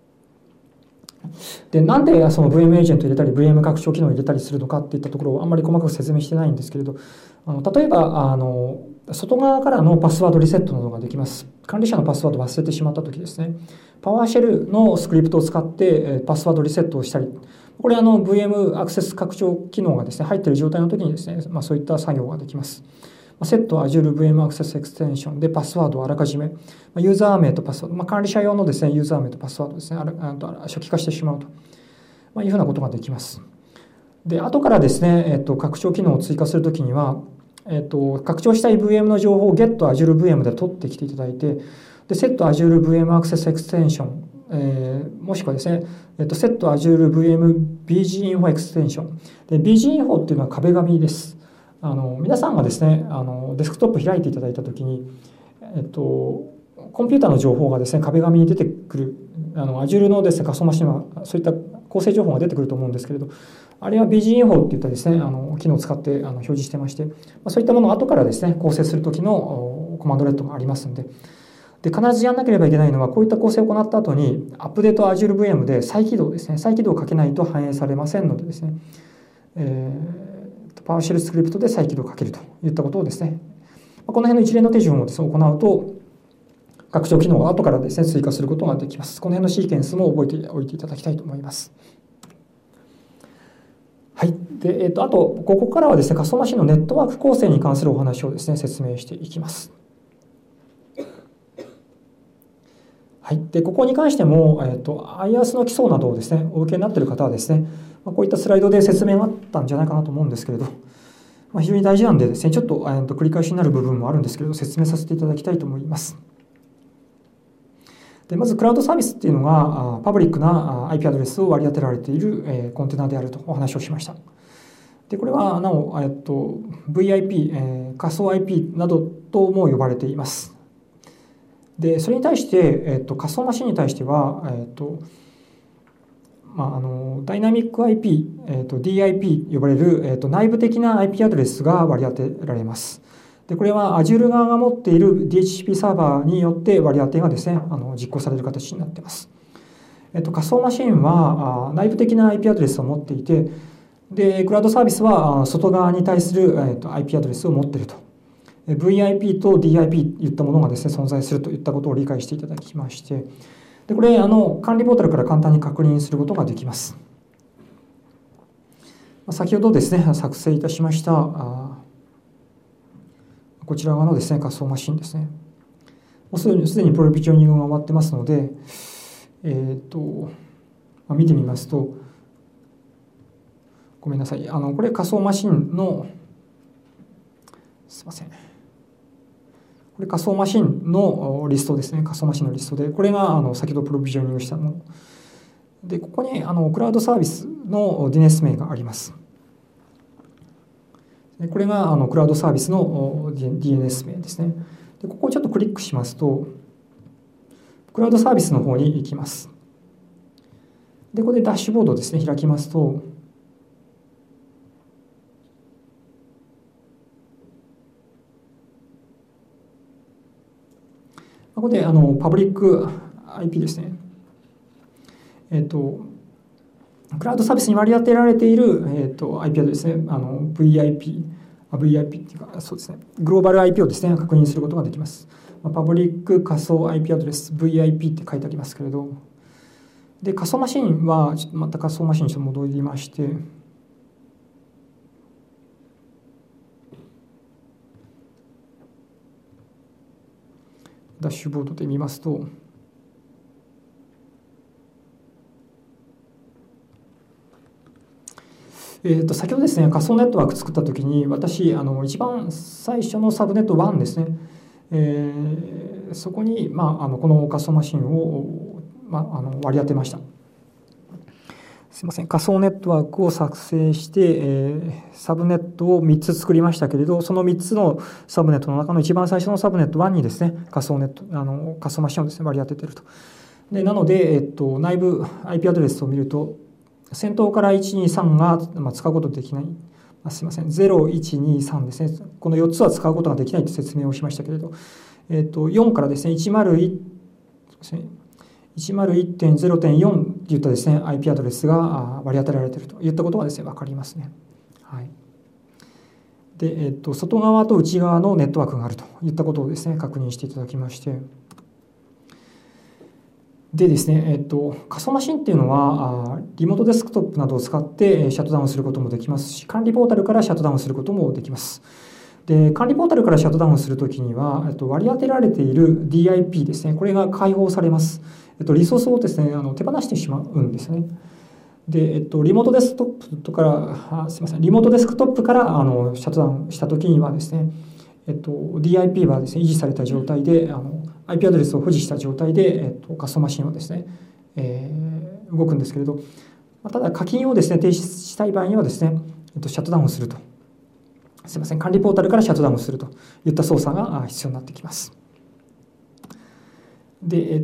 でなんでその VM エージェントを入れたり VM 拡張機能を入れたりするのかっていったところをあんまり細かく説明してないんですけれど、例えば外側からのパスワードリセットなどができます。管理者のパスワードを忘れてしまったときですね、パワーシェルのスクリプトを使ってパスワードリセットをしたり、これVM アクセス拡張機能がですね入っている状態のときにですね、そういった作業ができます。セット Azure VM アクセスエクステンションでパスワードをあらかじめ、ユーザー名とパスワード、管理者用のですね、ユーザー名とパスワードですね、初期化してしまうというふうなことができます。で、後からですね、拡張機能を追加するときには、拡張したい VM の情報を Get Azure VM で取ってきていただいて、で、Set Azure VM Access Extension、もしくはですね、Set Azure VM BG Info Extension。で、BG Info っていうのは壁紙です。皆さんがですね、デスクトップ開いていただいたときに、コンピューターの情報がですね、壁紙に出てくる、Azure のですね、仮想マシンはそういった構成情報が出てくると思うんですけれど、あれは BG Info っていったですね、機能を使って表示してまして、そういったものを後からですね、構成するときのコマンドレッドがありますので、必ずやらなければいけないのは、こういった構成を行った後に、アップデート Azure VM で再起動ですね、再起動をかけないと反映されませんのでですね、 パワーシェルスクリプトで再起動をかけるといったことをですね、この辺の一連の手順をですね、行うと、拡張機能を後からですね、追加することができます。この辺のシーケンスも覚えておいていただきたいと思います。はい。で、あと、ここからはですね、仮想マシンのネットワーク構成に関するお話をですね、説明していきます。はい。で、ここに関しても、IaaS の基礎などをですね、お受けになっている方はですね、こういったスライドで説明があったんじゃないかなと思うんですけれど、非常に大事なんでですね、ちょっと繰り返しになる部分もあるんですけれど、説明させていただきたいと思います。でまず、クラウドサービスっていうのが、パブリックな IP アドレスを割り当てられているコンテナであるとお話をしました。でこれはなお、VIP、仮想 IP などとも呼ばれています。でそれに対して、仮想マシンに対しては、ダイナミック IP、DIP 呼ばれる、内部的な IP アドレスが割り当てられます。でこれは Azure 側が持っている DHCP サーバーによって割り当てがですね、実行される形になっています。仮想マシンは内部的な IP アドレスを持っていて、でクラウドサービスは外側に対する IP アドレスを持っていると。VIP と DIP といったものがですね、存在するといったことを理解していただきまして、でこれ管理ポータルから簡単に確認することができます。先ほどですね、作成いたしましたこちら側のですね、仮想マシンですね。もうすでにプロビジョニングが終わってますので、見てみますと、ごめんなさい。これ仮想マシンの、すいません。これ仮想マシンのリストですね。仮想マシンのリストで、これが先ほどプロビジョニングしたもの。で、ここにクラウドサービスの DNS 名があります。これがクラウドサービスの DNS 名ですね。でここをちょっとクリックしますと、クラウドサービスの方に行きます。で、ここでダッシュボードですね、開きますと、ここでパブリック IP ですね。クラウドサービスに割り当てられている、IP アドレスですね、VIP っていうか、そうですね、グローバル IP をですね、確認することができます。パブリック仮想 IP アドレス、VIP って書いてありますけれど、で、仮想マシンは、また仮想マシンにちょっと戻りまして、ダッシュボードで見ますと、先ほどですね、仮想ネットワーク作ったときに、私、一番最初のサブネット1ですね、そこに、この仮想マシンを、割り当てました。すみません、仮想ネットワークを作成して、サブネットを3つ作りましたけれど、その3つのサブネットの中の一番最初のサブネット1にですね、仮想マシンをですね、割り当てていると。でなので、内部 IP アドレスを見ると、先頭から123が、使うことができない。すみません、0、1、2、3ですね。この4つは使うことができないと説明をしましたけれど、4からですね、101.0.4 といったですね、IP アドレスが割り当てられているといったことがですね、分かりますね。はい。で、外側と内側のネットワークがあるといったことをですね、確認していただきまして、でですね、仮想マシンっていうのは、リモートデスクトップなどを使ってシャットダウンすることもできますし、管理ポータルからシャットダウンすることもできます。で、管理ポータルからシャットダウンするときには、割り当てられている DIP ですね、これが開放されます。リソースをですね、手放してしまうんですね。で、リモートデスクトップから、すみません、リモートデスクトップからシャットダウンしたときにはですね、DIP はですね、維持された状態で、IP アドレスを保持した状態で、仮想マシンはですね、動くんですけれど、ただ課金をですね、停止したい場合にはですね、シャットダウンをすると。すみません、管理ポータルからシャットダウンをするといった操作が必要になってきます。で、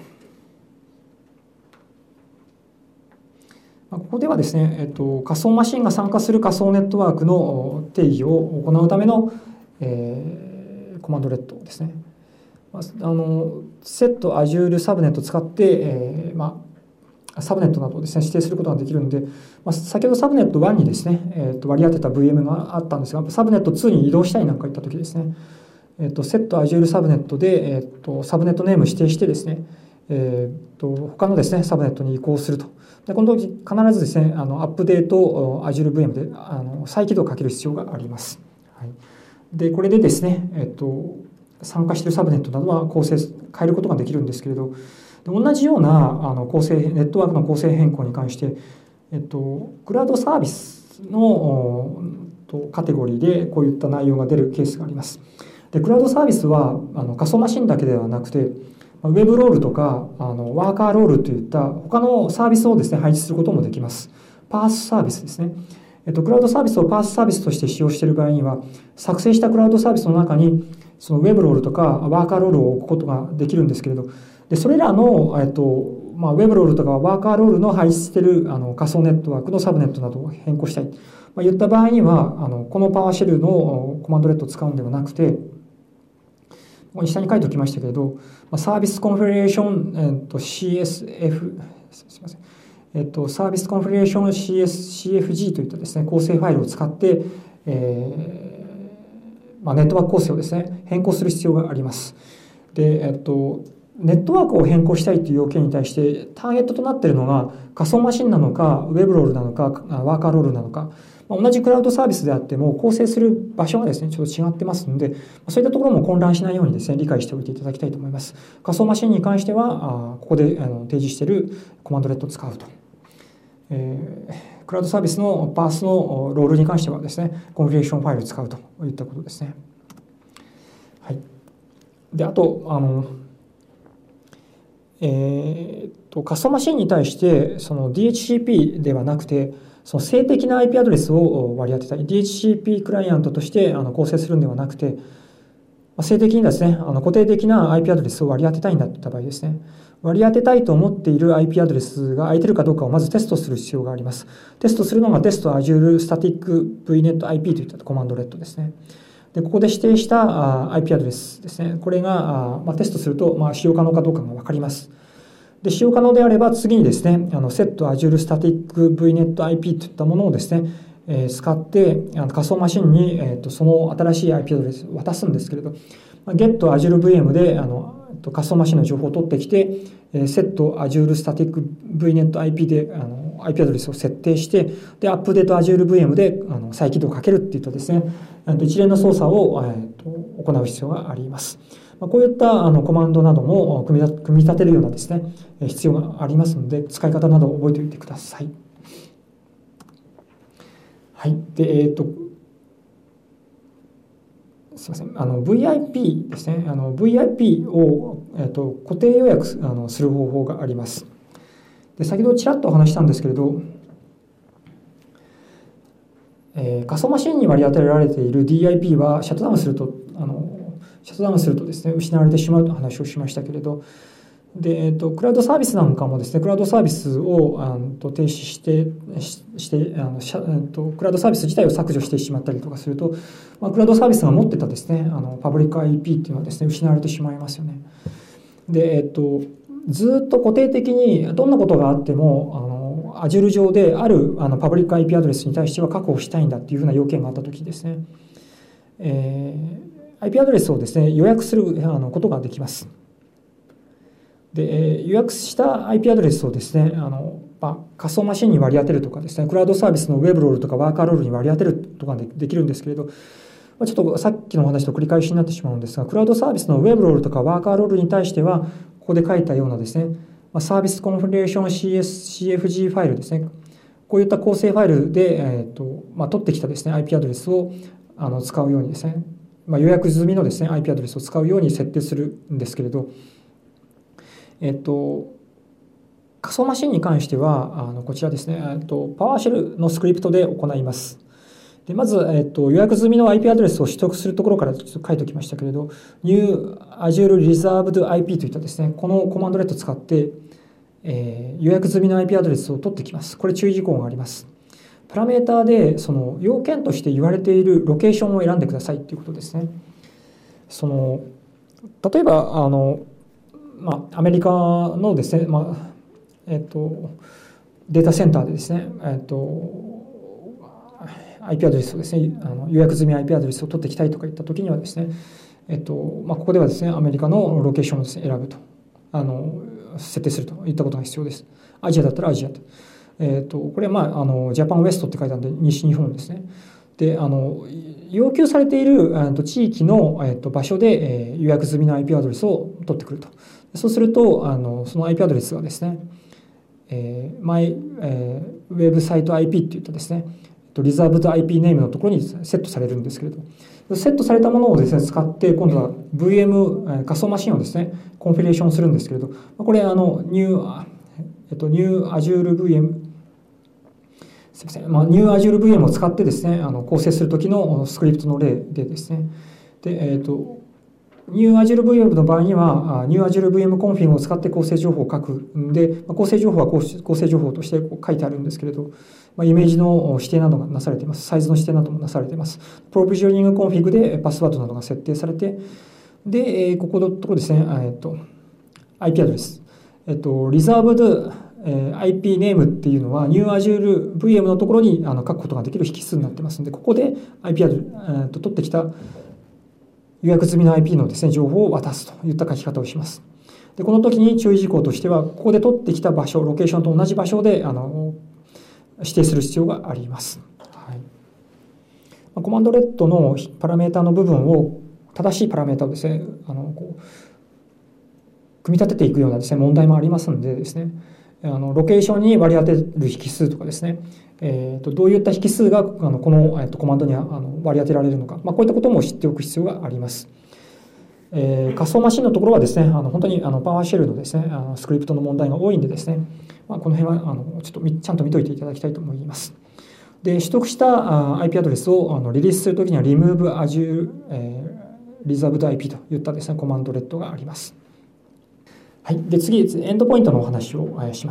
ここではですね、仮想マシンが参加する仮想ネットワークの定義を行うための、コマンドレッドですね。セット Azure サブネットを使って、 サブネットなどをですね、指定することができるので、先ほどサブネット1にですね、割り当てた VM があったんですが、サブネット2に移動したいなんか言ったときですね、セット Azure サブネットで、サブネットネーム指定してですね、他のですね、サブネットに移行すると。でこの時必ずですね、アップデート Azure VM で再起動をかける必要があります。はい、でこれでですね、参加しているサブネットなどは構成変えることができるんですけれど、同じような構成ネットワークの構成変更に関して、クラウドサービスのカテゴリーでこういった内容が出るケースがあります。でクラウドサービスは仮想マシンだけではなくて、ウェブロールとかワーカーロールといった他のサービスをですね配置することもできます。パースサービスですね。クラウドサービスをパースサービスとして使用している場合には、作成したクラウドサービスの中にそのウェブロールとかワーカーロールを置くことができるんですけれど、でそれらの、ウェブロールとかワーカーロールの配置している仮想ネットワークのサブネットなどを変更したい、言った場合にはこのパワーシェルのコマンドレットを使うんではなくて、ここに下に書いておきましたけれど、サービスコンフィギュレーション、CSF、すみません、サービスコンフィギュレーション CFG といったですね、構成ファイルを使って、ネットワーク構成をですね、変更する必要があります。で、ネットワークを変更したいという要件に対してターゲットとなっているのが仮想マシンなのか、ウェブロールなのか、ワーカーロールなのか、同じクラウドサービスであっても構成する場所がですね、ちょっと違ってますので、そういったところも混乱しないようにですね、理解しておいていただきたいと思います。仮想マシンに関しては、ここで提示しているコマンドレットを使うと。クラウドサービスのパースのロールに関してはですね、コンフィギュレーションファイルを使うといったことですね。はい。で、あと、仮想マシンに対してその DHCP ではなくてその静的な IP アドレスを割り当てたい DHCP クライアントとして構成するんではなくて、静的にですね固定的な IP アドレスを割り当てたいんだといった場合ですね、割り当てたいと思っている IP アドレスが空いているかどうかをまずテストする必要があります。テストするのがテスト Azure Static VNet IP といったコマンドレットですね。でここで指定した IP アドレスですね、これがテストすると使用可能かどうかが分かります。で使用可能であれば次にですね、Set Azure Static VNet IP といったものをですね、使って仮想マシンにその新しい IP アドレスを渡すんですけれど、Get Azure VM で仮想マシンの情報を取ってきて、Set Azure Static VNet IP でIP アドレスを設定して、で、Update Azure VM で再起動をかけるっていったですね、一連の操作を行う必要があります。こういったコマンドなども組み立てるようなですね、必要がありますので、使い方などを覚えておいてください。はい。で、すみません。VIP ですね。VIP を固定予約する方法があります。で、先ほどちらっとお話したんですけれど、仮想マシンに割り当てられている DIP はシャットダウンするとですね、失われてしまうという話をしましたけれど、でクラウドサービスなんかもですね、クラウドサービスを停止してクラウドサービス自体を削除してしまったりとかすると、クラウドサービスが持ってたですね、パブリック IP っていうのはですね、失われてしまいますよね。で、ずっと固定的にどんなことがあってもAzure 上であるパブリック IP アドレスに対しては確保したいんだっていうふうな要件があったときですね、IP アドレスをですね、予約することができます。で、予約した IP アドレスをですね、仮想マシンに割り当てるとかですね、クラウドサービスのウェブロールとかワーカーロールに割り当てるとかできるんですけれど、ちょっとさっきのお話と繰り返しになってしまうんですが、クラウドサービスのウェブロールとかワーカーロールに対しては、ここで書いたようなですね、サービスコンフィギュレーション CFG ファイルですね、こういった構成ファイルで、取ってきたですね、IP アドレスを使うようにですね、予約済みのですね、IP アドレスを使うように設定するんですけれど、仮想マシンに関してはこちらですね、パワーシェルのスクリプトで行います。でまず、予約済みの IP アドレスを取得するところからちょっと書いておきましたけれど、New Azure Reserved IP といったですね、このコマンドレットを使って、予約済みの IP アドレスを取ってきます。これ注意事項があります。パラメータでその要件として言われているロケーションを選んでくださいということですね。例えばアメリカのですね、 データセンターでですね、IP アドレスをですね、予約済み IP アドレスを取っていきたいとかいったときにはですね、ここではですね、アメリカのロケーションをですね、選ぶと、設定するといったことが必要です。アジアだったらアジアと。これはジャパンウエストって書いてあるんで、西日本ですね。で、要求されている地域の場所で予約済みの IP アドレスを取ってくると。そうすると、その IP アドレスがですね、マイウェブサイト IP っていったですね、リザーブド IP ネームのところにセットされるんですけれど、セットされたものをですね、使って、今度は VM 仮想マシンをですね、コンフィギュレーションするんですけれど、これ、ニュー Azure VM、すみません、ニュー Azure VM を使ってですね、構成するときのスクリプトの例でですね、で、ニュー Azure VM の場合には、ニュー Azure VM コンフィグを使って構成情報を書くんで、構成情報は構成情報として書いてあるんですけれど、イメージの指定などがなされています。サイズの指定などもなされています。プロビジョニングコンフィグでパスワードなどが設定されて、で、ここのところですね、IP アドレス。リザーブド、IP ネームっていうのは、ニュー Azure VM のところに書くことができる引数になってますので、ここで IP アドレス、取ってきた予約済みの IP のですね、情報を渡すといった書き方をします。で、この時に注意事項としては、ここで取ってきた場所、ロケーションと同じ場所で指定する必要があります。はい、コマンドレッドのパラメータの部分を、正しいパラメータをですね、組み立てていくようなですね、問題もありますのでですね、ロケーションに割り当てる引数とかですね、どういった引数がこのコマンドに割り当てられるのか、こういったことも知っておく必要があります。仮想マシンのところはですね、本当にパワーシェルのですね、スクリプトの問題が多いんでですね、この辺はちょっとちゃんと見といていただきたいと思います。で、取得した IP アドレスをリリースするときには remove Azure reserved IP といったですね、コマンドレッドがあります。はい、で次、エンドポイントのお話をします。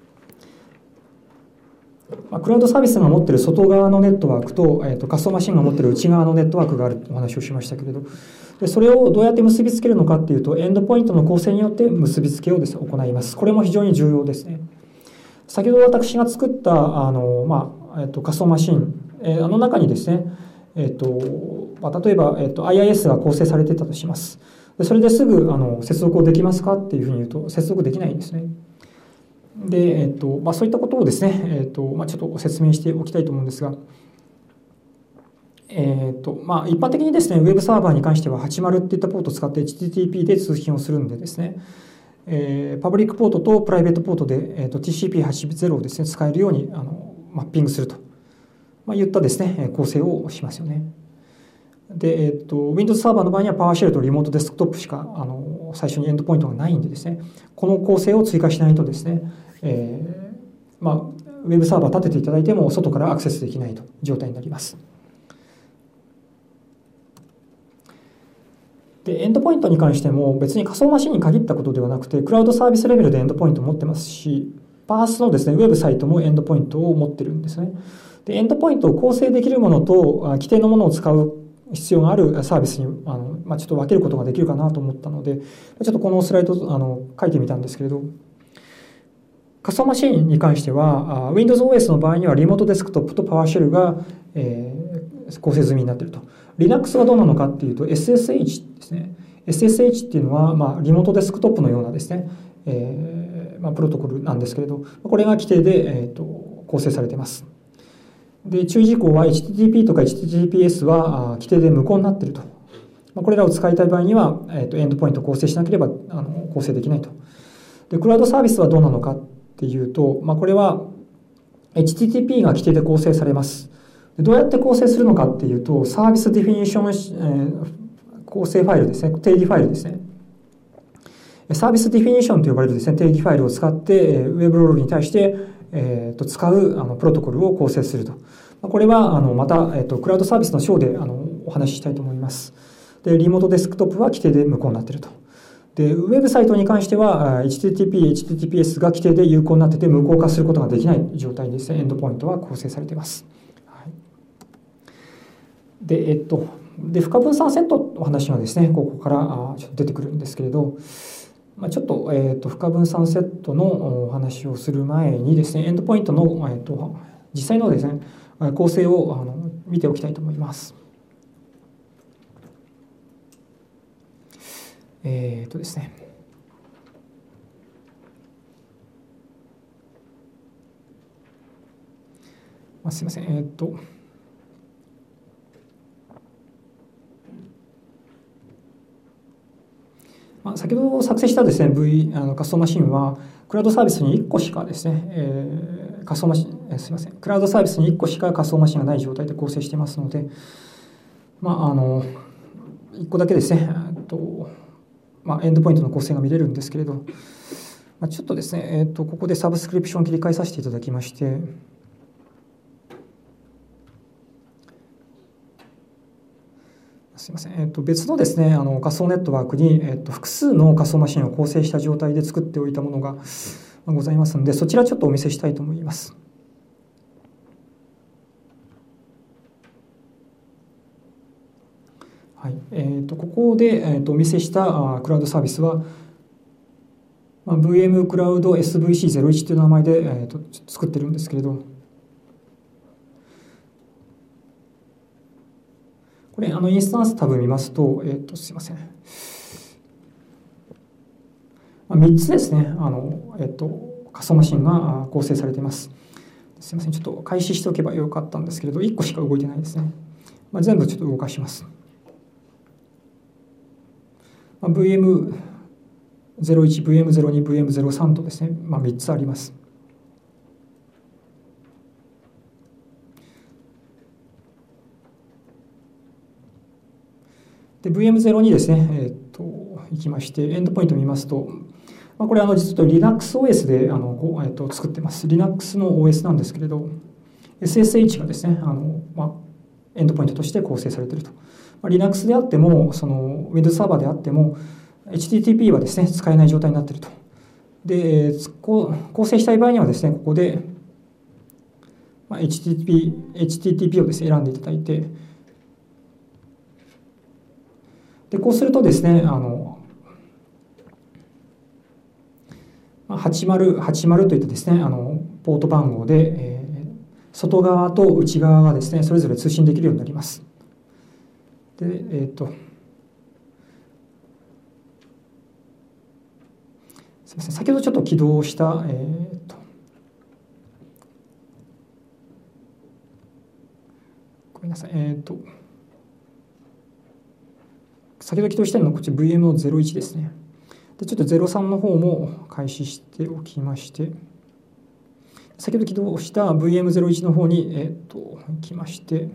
クラウドサービスが持っている外側のネットワークと、仮想マシンが持っている内側のネットワークがあるとお話をしましたけれど、でそれをどうやって結びつけるのかっていうと、エンドポイントの構成によって結びつけをですね、行います。これも非常に重要ですね。先ほど私が作った仮想マシン、中にですね、例えば、IIS が構成されていたとします。それですぐ接続をできますかっていうふうに言うと、接続できないんですね。で、そういったことをですね、ちょっと説明しておきたいと思うんですが、一般的にですね、ウェブサーバーに関しては80っていったポートを使って HTTP で通信をするんでですね、パブリックポートとプライベートポートで、TCP80 をですね、使えるようにマッピングすると、いったですね、構成をしますよね。で、Windows サーバーの場合には PowerShell とリモートデスクトップしか最初にエンドポイントがないんでですね、この構成を追加しないとですね、ウェブサーバー立てていただいても外からアクセスできないという状態になります。で、エンドポイントに関しても別に仮想マシンに限ったことではなくて、クラウドサービスレベルでエンドポイントを持ってますし、パースのですね、ウェブサイトもエンドポイントを持ってるんですね。で、エンドポイントを構成できるものと規定のものを使う必要があるサービスにちょっと分けることができるかなと思ったので、ちょっとこのスライド書いてみたんですけれど、仮想マシンに関しては Windows OS の場合にはリモートデスクトップと PowerShell が、構成済みになっていると。Linux はどうなのかっていうと SSH ですね。SSH っていうのは、リモートデスクトップのようなですね、プロトコルなんですけれど、これが規定で、構成されています。で、注意事項は HTTP とか HTTPS は規定で無効になっていると。これらを使いたい場合には、エンドポイントを構成しなければ構成できないと。で、クラウドサービスはどうなのかっていうと、これは HTTP が規定で構成されます。どうやって構成するのかっていうと、サービスディフィニッション、構成ファイルですね、定義ファイルですね。サービスディフィニッションと呼ばれるですね、定義ファイルを使って、ウェブロールに対して、使うプロトコルを構成すると。これはまた、クラウドサービスの章でお話ししたいと思います。で、リモートデスクトップは規定で無効になっていると。で、ウェブサイトに関しては HTTP、HTTPS が規定で有効になっていて無効化することができない状態にですね、エンドポイントは構成されています。はい、で、不可分散セットの話はですね、ここからちょっと出てくるんですけれど、 ちょっと、不可分散セットのお話をする前にですね、エンドポイントの、実際のですね、構成を見ておきたいと思います。ですね。すいません。先ほど作成したですね、仮想マシンは、クラウドサービスに1個しかですね、仮想マシン、すいません、クラウドサービスに1個しか仮想マシンがない状態で構成していますので、1個だけですね、エンドポイントの構成が見れるんですけれど、ちょっとですね、ここでサブスクリプションを切り替えさせていただきまして、すいません、別のですね、仮想ネットワークに、複数の仮想マシンを構成した状態で作っておいたものがございますので、そちらちょっとお見せしたいと思います。はい、ここで、お見せしたクラウドサービスは、VM クラウド SVC01 という名前で、作ってるんですけれど、これインスタンスタブ見ますと、すいません、3つですね、仮想マシンが構成されています。すいません、ちょっと開始しておけばよかったんですけれど、1個しか動いてないですね。全部ちょっと動かします。VM01、VM02、VM03 とですね、3つあります。で VM02 ですね、いきまして、エンドポイントを見ますと、これ実は LinuxOS で作ってます。Linux の OS なんですけれど、SSH がですね、エンドポイントとして構成されていると。Linux であっても、Windows サーバーであっても、HTTP はですね、使えない状態になっていると。で、構成したい場合にはですね、ここで、HTTP をですね、選んでいただいて、でこうするとですね、8080といったですね、ポート番号で、外側と内側がですね、それぞれ通信できるようになります。で、すみません、先ほどちょっと起動した、ごめんなさい、先ほど起動したのはこっち VM の01ですね。でちょっと03の方も開始しておきまして、先ほど起動した VM01 の方に、行きまして、こ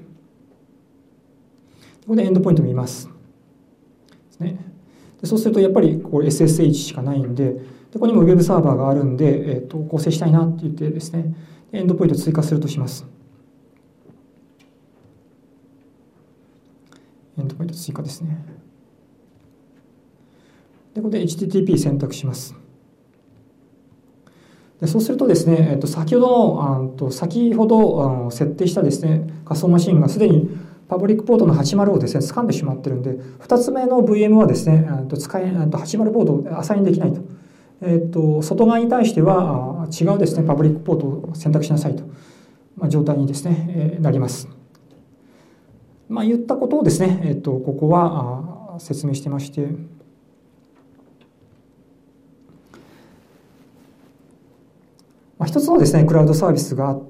こでエンドポイントを見ます。ですね。でそうするとやっぱりこれ SSH しかないんで、ここにも Web サーバーがあるんで、構成したいなって言ってですね、エンドポイントを追加するとします。エンドポイント追加ですね。でここで HTTP 選択します。でそうするとですね、先ほど設定したですね、仮想マシンがすでにパブリックポートの80をですね、掴んでしまってるんで、2つ目の VM はですね、80ポートをアサインできないと。外側に対しては違うですね、パブリックポートを選択しなさいと、状態にですね、なります。言ったことをですね、ここは説明してまして、一つのですね、クラウドサービスがあって、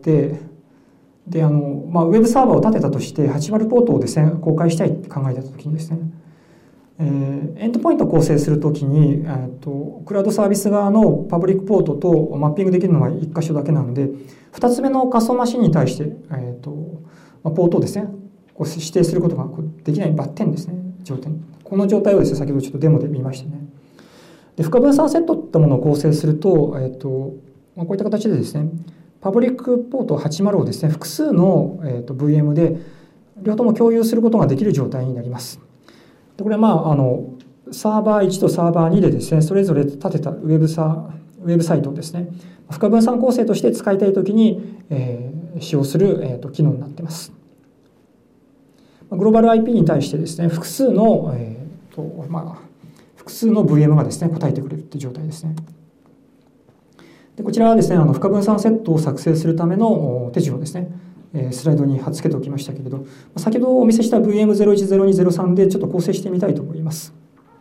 でウェブサーバーを立てたとして80ポートをですね、公開したいって考えたときにですね、エンドポイントを構成するときに、クラウドサービス側のパブリックポートとマッピングできるのは1箇所だけなので、2つ目の仮想マシンに対して、ポートをですね、指定することができないバッテンですね、状態。この状態をですね、先ほどちょっとデモで見ましたね。で不可分散セットってものを構成すると、こういった形でですね、パブリックポート80をですね、複数の VM で両方とも共有することができる状態になります。でこれはサーバー1とサーバー2でですね、それぞれ立てたウェブサイトをですね、不可分散構成として使いたいときに、使用する、機能になっています。グローバル IP に対してですね、複数複数の VM がですね答えてくれるという状態ですね。でこちらはですね不可分散セットを作成するための手順をですねスライドに貼っ付けておきましたけれど、先ほどお見せした VM010203 でちょっと構成してみたいと思います。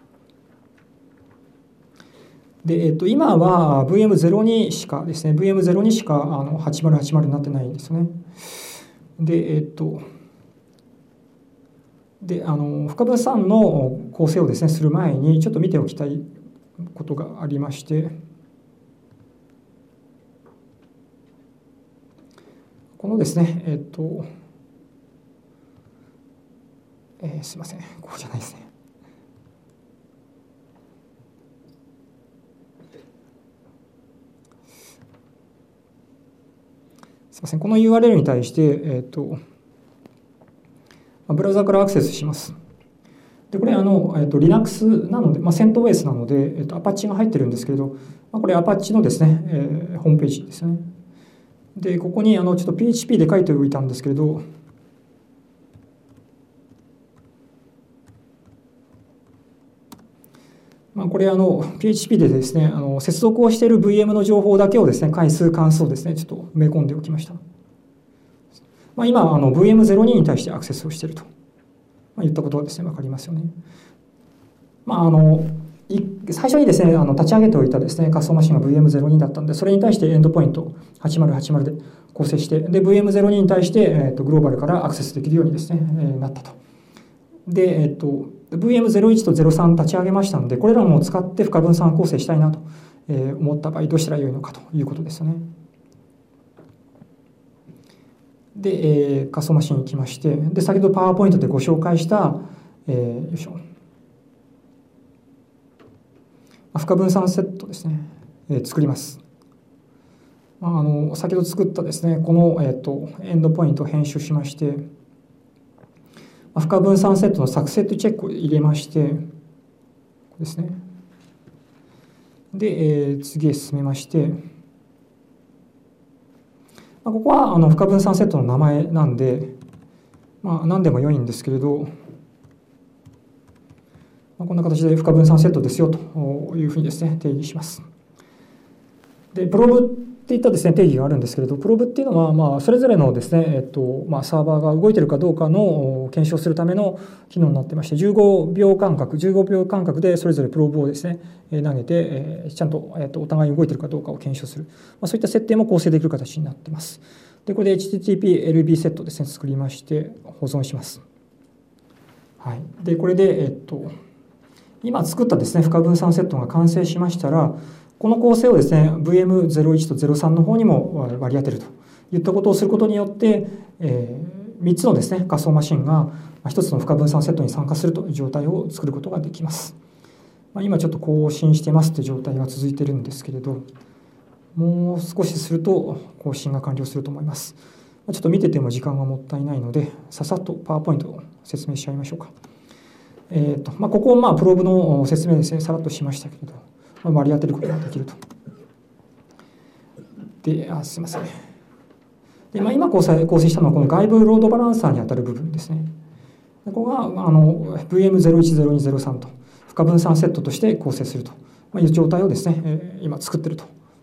で今は VM02 しかですね VM02 しか8080になってないんですよね。で不可分散の構成をですねする前にちょっと見ておきたいことがありまして、このですねすいません、ここじゃないですね。すいません、この URL に対してブラウザからアクセスします。でこれLinux なので、CentOS なので、Apache が入ってるんですけれど、これ Apache のですね、ホームページですね。でここにちょっと PHP で書いておいたんですけれど、これPHP でですね接続をしている VM の情報だけをですね関数をですねちょっと埋め込んでおきました。今VM02 に対してアクセスをしていると言ったことはですね分かりますよね。最初にですね立ち上げておいたですね仮想マシンが VM02 だったんで、それに対してエンドポイント8080で構成して、で VM02 に対してグローバルからアクセスできるようにですねなったと。でVM01 と03立ち上げましたので、これらも使って不可分散構成したいなと思った場合どうしたらよいのかということですよね。で仮想マシンに行きまして、で先ほどパワーポイントでご紹介したよいしょ不可分散セットですね、作ります。先ほど作ったですねこの、エンドポイントを編集しまして、不可分散セットの作成というチェックを入れまして、ここですね。で、次へ進めまして、ここは不可分散セットの名前なんで、何でも良いんですけれど、こんな形で不可分散セットですよというふうにですね定義します。でプロブっていったですね定義があるんですけれど、プロブっていうのはそれぞれのですねサーバーが動いているかどうかの検証するための機能になってまして、15秒間隔でそれぞれプロブをですね投げてちゃんとお互いに動いているかどうかを検証する、そういった設定も構成できる形になっています。でこれで HTTP-LB セットですね作りまして保存します。はい、でこれで今作ったですね不可分散セットが完成しましたら、この構成をですね VM01 と03の方にも割り当てるといったことをすることによって、3つのですね仮想マシンが1つの不可分散セットに参加するという状態を作ることができます。今ちょっと更新してますという状態が続いているんですけれど、もう少しすると更新が完了すると思います。ちょっと見てても時間がもったいないので、ささっとパワーポイントを説明しちゃいましょうか。ここをプローブの説明ですねさらっとしましたけれど、割り当てることができると。ですいません。で今構成したのはこの外部ロードバランサーにあたる部分ですね。ここがVM010203 と不可分散セットとして構成するという状態をですね今作っていると。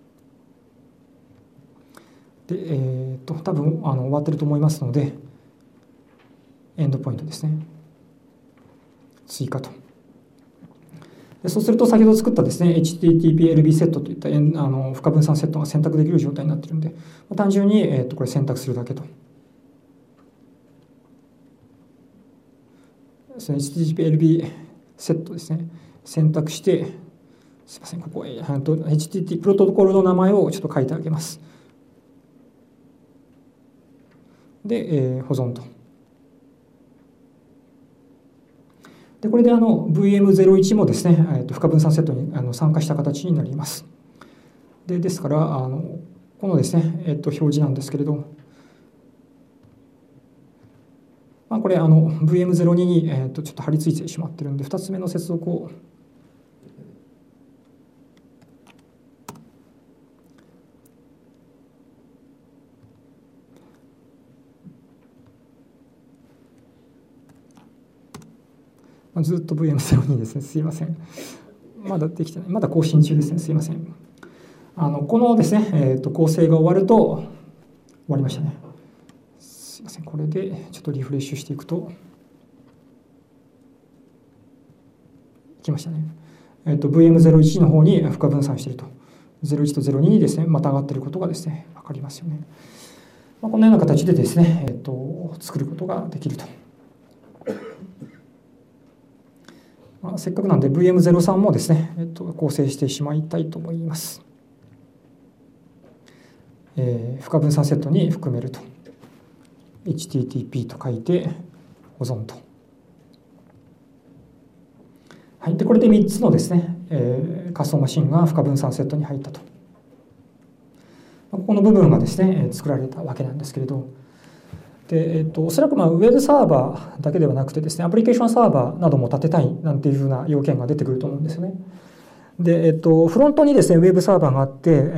で多分終わってると思いますので、エンドポイントですね追加と。そうすると先ほど作ったですね HTTP-LB セットといった不可分散セットが選択できる状態になっているので、単純にこれ選択するだけと。HTTP-LB セットですね選択して、すみません、ここへHTTP プロトコルの名前をちょっと書いてあげます。で、保存と。でこれでVM01 もですね不可分散セットに参加した形になります。ですからこのですね表示なんですけれど、これVM02 にちょっと貼り付いてしまっているので、2つ目の接続をずっと VM02 ですね、すいません。 まだできてない。まだ更新中ですね。すいません。このですね、構成が終わると、終わりましたね。すいません。これでちょっとリフレッシュしていくと、きましたね。VM01 の方に負荷分散していると。01と02にですね、また上がっていることがですね、わかりますよね。このような形でですね、作ることができると。せっかくなんで VM03 もですね、構成してしまいたいと思います。負荷分散セットに含めると。HTTP と書いて保存と。はい、でこれで3つのですね、仮想マシンが負荷分散セットに入ったと。ここの部分がですね、作られたわけなんですけれど、でおそらくウェブサーバーだけではなくてですね、アプリケーションサーバーなども立てたいなんていうふうな要件が出てくると思うんですよね。でフロントにですね、ウェブサーバーがあって、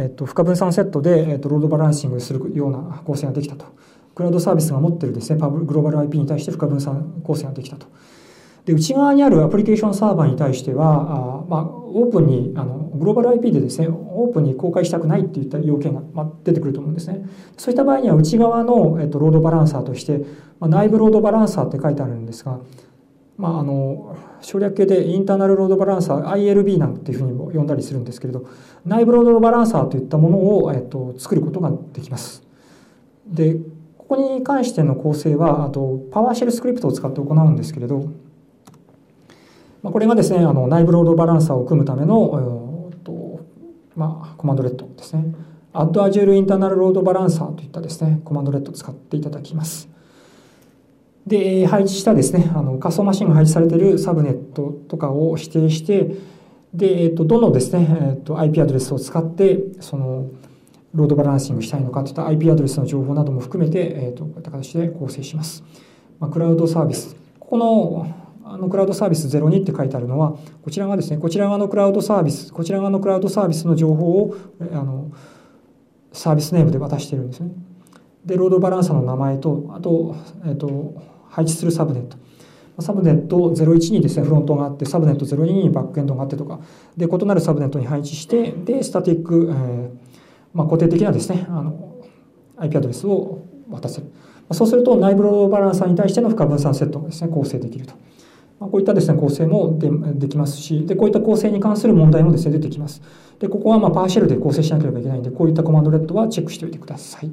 負荷分散セットで、ロードバランシングするような構成ができたと。クラウドサービスが持っているですね、グローバル IP に対して負荷分散構成ができたと。で内側にあるアプリケーションサーバーに対してはオープンにグローバル IP でですねオープンに公開したくないっていった要件が出てくると思うんですね。そういった場合には内側のロードバランサーとして内部ロードバランサーって書いてあるんですが、省略形でインターナルロードバランサー ILB なんていうふうにも呼んだりするんですけれど、内部ロードバランサーといったものを作ることができます。でここに関しての構成はパワーシェルスクリプトを使って行うんですけれど、これがですね、内部ロードバランサーを組むための、コマンドレッドですね。Add Azure Internal Load Balancer といったですね、コマンドレッドを使っていただきます。で、配置したですね、仮想マシンが配置されているサブネットとかを指定して、で、どのですね、IP アドレスを使って、その、ロードバランシングしたいのかといった IP アドレスの情報なども含めて、こういった形で構成します。クラウドサービス。ここのクラウドサービス02って書いてあるのは、こちらがですね、こちら側のクラウドサービス、こちら側のクラウドサービスの情報をサービスネームで渡しているんですね。で、ロードバランサーの名前と、あと、配置するサブネット。サブネット01にですね、フロントがあって、サブネット02にバックエンドがあってとか、で、異なるサブネットに配置して、で、スタティック、固定的なですね、IP アドレスを渡せる。そうすると、内部ロードバランサーに対しての負荷分散セットがですね、構成できると。こういったですね、構成も できますし、で、こういった構成に関する問題もですね、出てきます。で、ここはパーシェルで構成しなければいけないんで、こういったコマンドレッドはチェックしておいてください。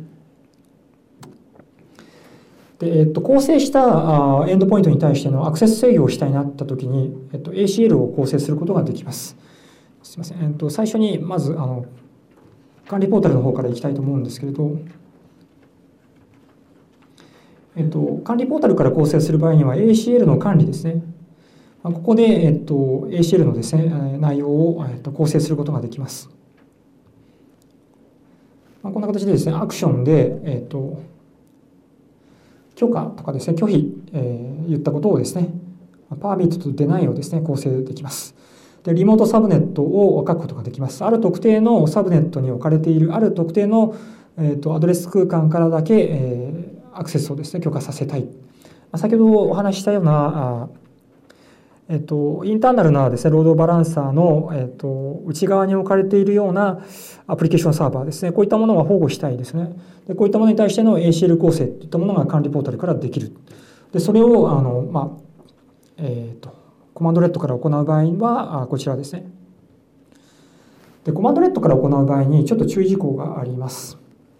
で、構成したエンドポイントに対してのアクセス制御をしたいなったときに、ACL を構成することができます。すみません。最初に、まず、管理ポータルの方からいきたいと思うんですけれど、管理ポータルから構成する場合には ACL の管理ですね。ここで、ACL のですね、内容を、構成することができます。こんな形でですね、アクションで、許可とかですね、拒否、言ったことをですね、パーミットとデナイをですね、構成できます。で、リモートサブネットを書くことができます。ある特定のサブネットに置かれている、ある特定の、アドレス空間からだけ、アクセスをですね、許可させたい。先ほどお話ししたような、インターナルなですね、ロードバランサーの、内側に置かれているようなアプリケーションサーバーですね、こういったものは保護したいですね。で、こういったものに対しての ACL 構成といったものが管理ポータルからできる。で、それを、コマンドレッドから行う場合は、こちらですね。で、コマンドレッドから行う場合に、ちょっと注意事項があります。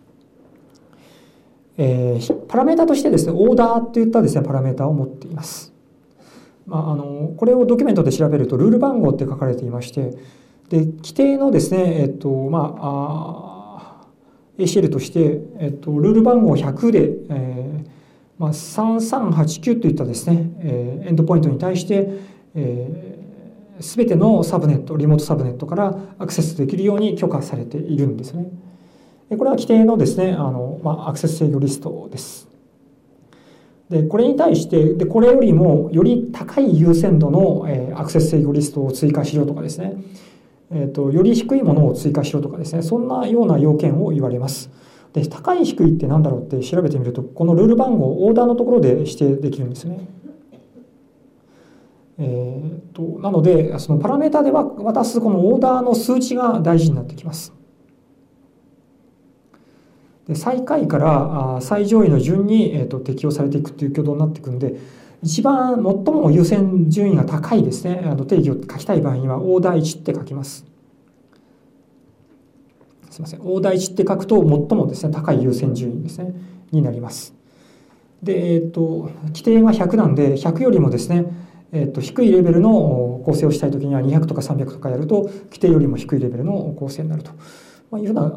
パラメータとしてですね、オーダーといったですね、パラメータを持っています。これをドキュメントで調べると、ルール番号って書かれていまして、で、規定のですね、ACL として、ルール番号100で、3389といったですね、エンドポイントに対して、すべてのサブネット、リモートサブネットからアクセスできるように許可されているんですね。これは規定のですね、アクセス制御リストです。で、これに対して、で、これよりもより高い優先度のアクセス制御リストを追加しろとかですね、より低いものを追加しろとかですね、そんなような要件を言われます。で、高い低いって何だろうって調べてみると、このルール番号、オーダーのところで指定できるんですね。 なのでそのパラメータで渡すこのオーダーの数値が大事になってきます。で最下位から最上位の順に、適用されていくという挙動になっていくんで、一番最も優先順位が高いですね定義を書きたい場合にはオーダー1って書きます。すみません、オーダー1って書くと最もですね高い優先順位ですねになります。で、規定が100なんで100よりもですね低いレベルの構成をしたいときには200とか300とかやると規定よりも低いレベルの構成になるというふうな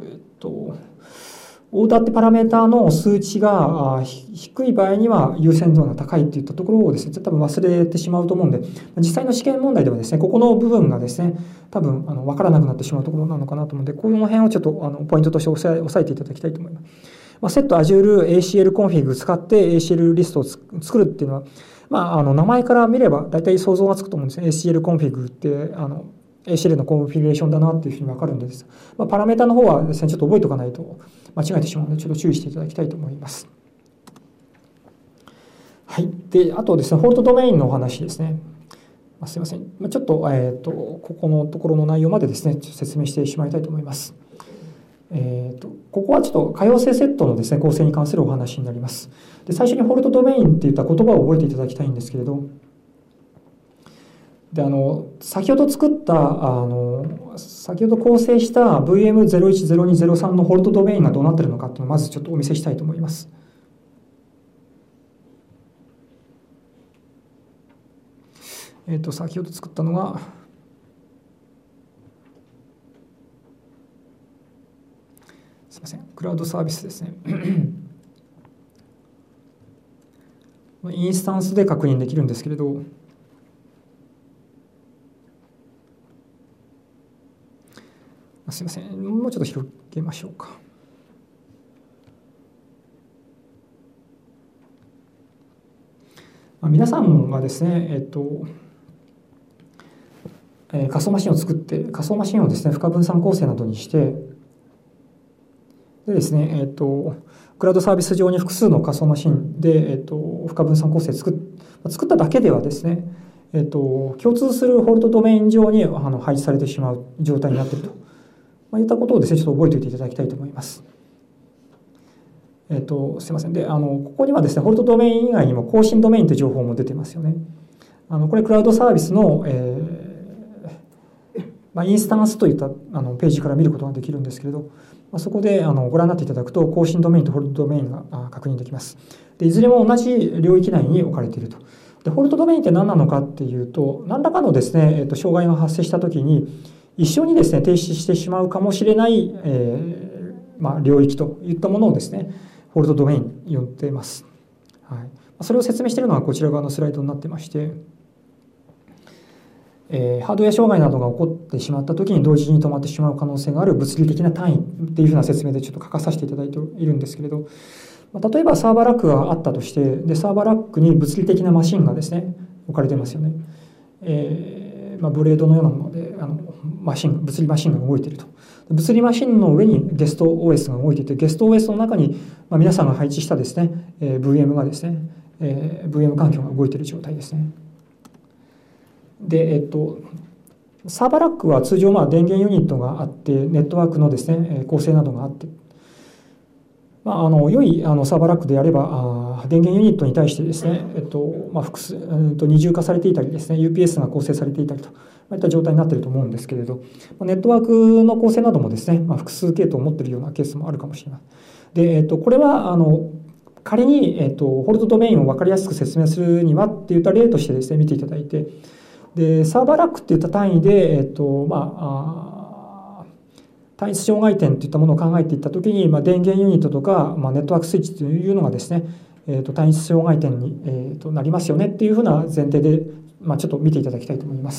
オーダーってパラメータの数値が低い場合には優先度が高いといったところをですね多分忘れてしまうと思うんで、実際の試験問題ではですねここの部分がですね多分分からなくなってしまうところなのかなと思うので、この辺をちょっとポイントとして押さえていただきたいと思います。セット Azure ACL コンフィグ使って ACL リストを作るっていうのは、名前から見れば大体想像がつくと思うんですね。ACL コンフィグってACL のコンフィグレーションだなっていうふうに分かるんです。パラメータの方はですねちょっと覚えておかないと間違えてしまうのでちょっと注意していただきたいと思います。はい。で、あとですねフォルトドメインのお話ですね。すいません。ちょっとここのところの内容までですね説明してしまいたいと思います。ここはちょっと可用性セットのですね構成に関するお話になります。で、最初にフォルトドメインっていった言葉を覚えていただきたいんですけれど、で先ほど作った先ほど構成した VM010203 のフォルトドメインがどうなっているのかっていうのをまずちょっとお見せしたいと思います。先ほど作ったのがすみません、クラウドサービスですねインスタンスで確認できるんですけれど、すみません、もうちょっと広げましょうか。皆さんがですね、仮想マシンを作って仮想マシンをですね不可分散構成などにしてでですね、クラウドサービス上に複数の仮想マシンで、不可分散構成を作っただけではですね、共通するフォルトドメイン上に配置されてしまう状態になっていると、いったことをですねちょっと覚えておいていただきたいと思います。すみません。で、ここにはですねフォルトドメイン以外にも更新ドメインという情報も出てますよね。これクラウドサービスの、インスタンスといったページから見ることができるんですけれど、そこでご覧になっていただくと更新ドメインとフォルトドメインが確認できます。でいずれも同じ領域内に置かれていると。でフォルトドメインって何なのかっていうと、何らかのですね、障害が発生したときに一緒にですね停止してしまうかもしれない、領域といったものをですねフォルトドメインに呼んでいます。はい、それを説明しているのがこちら側のスライドになってまして、ハードウェア障害などが起こってしまったときに同時に止まってしまう可能性がある物理的な単位っていうふうな説明でちょっと書かさせていただいているんですけれど、例えばサーバーラックがあったとして、でサーバーラックに物理的なマシンがですね置かれてますよね。ブレードのようなもので物理マシンが動いていると。物理マシンの上にゲスト OS が動いていて、ゲスト OS の中に皆さんが配置したですね VM がですね VM 環境が動いている状態ですね。で、サーバーラックは通常電源ユニットがあってネットワークのですね構成などがあって、良いサーバーラックであれば電源ユニットに対してですね、複数二重化されていたりですね UPS が構成されていたりといった状態になっていると思うんですけれど、ネットワークの構成などもですね、複数系統を持っているようなケースもあるかもしれない。で、これは仮に、フォルトドメインを分かりやすく説明するにはっていった例としてですね見ていただいて、でサーバーラックっていった単位で、単一障害点といったものを考えていったときに、電源ユニットとか、ネットワークスイッチというのがですね、単一障害点に、なりますよねっていうふうな前提で、ちょっと見ていただきたいと思います。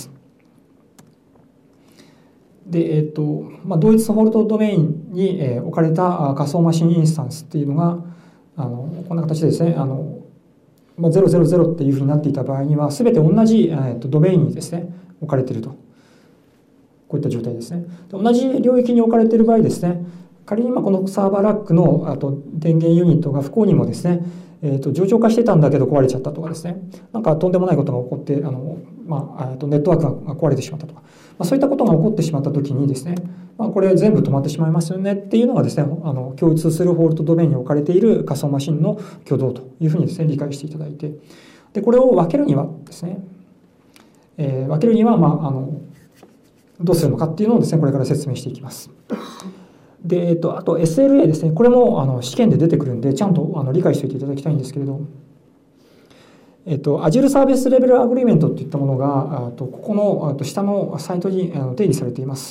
で、同一フォルトドメインに置かれた仮想マシンインスタンスっていうのがこんな形でですね000っていうふうになっていた場合には全て同じドメインにですね置かれていると、こういった状態ですね。同じ領域に置かれている場合ですね、 仮にこのサーバーラックの電源ユニットが不幸にもですね、冗長化してたんだけど壊れちゃったとかですね、なんかとんでもないことが起こってネットワークが壊れてしまったとか、そういったことが起こってしまったときにですね、これ全部止まってしまいますよねっていうのがですね、共通するフォルトドメインに置かれている仮想マシンの挙動というふうにですね、理解していただいて、でこれを分けるにはですね、どうするのかっていうのをですね、これから説明していきます。で、あと SLA ですね、これも試験で出てくるんで、ちゃんと理解しておいていただきたいんですけれど、Azure Service Level Agreement といったものが、ここの下のサイトに定義されています。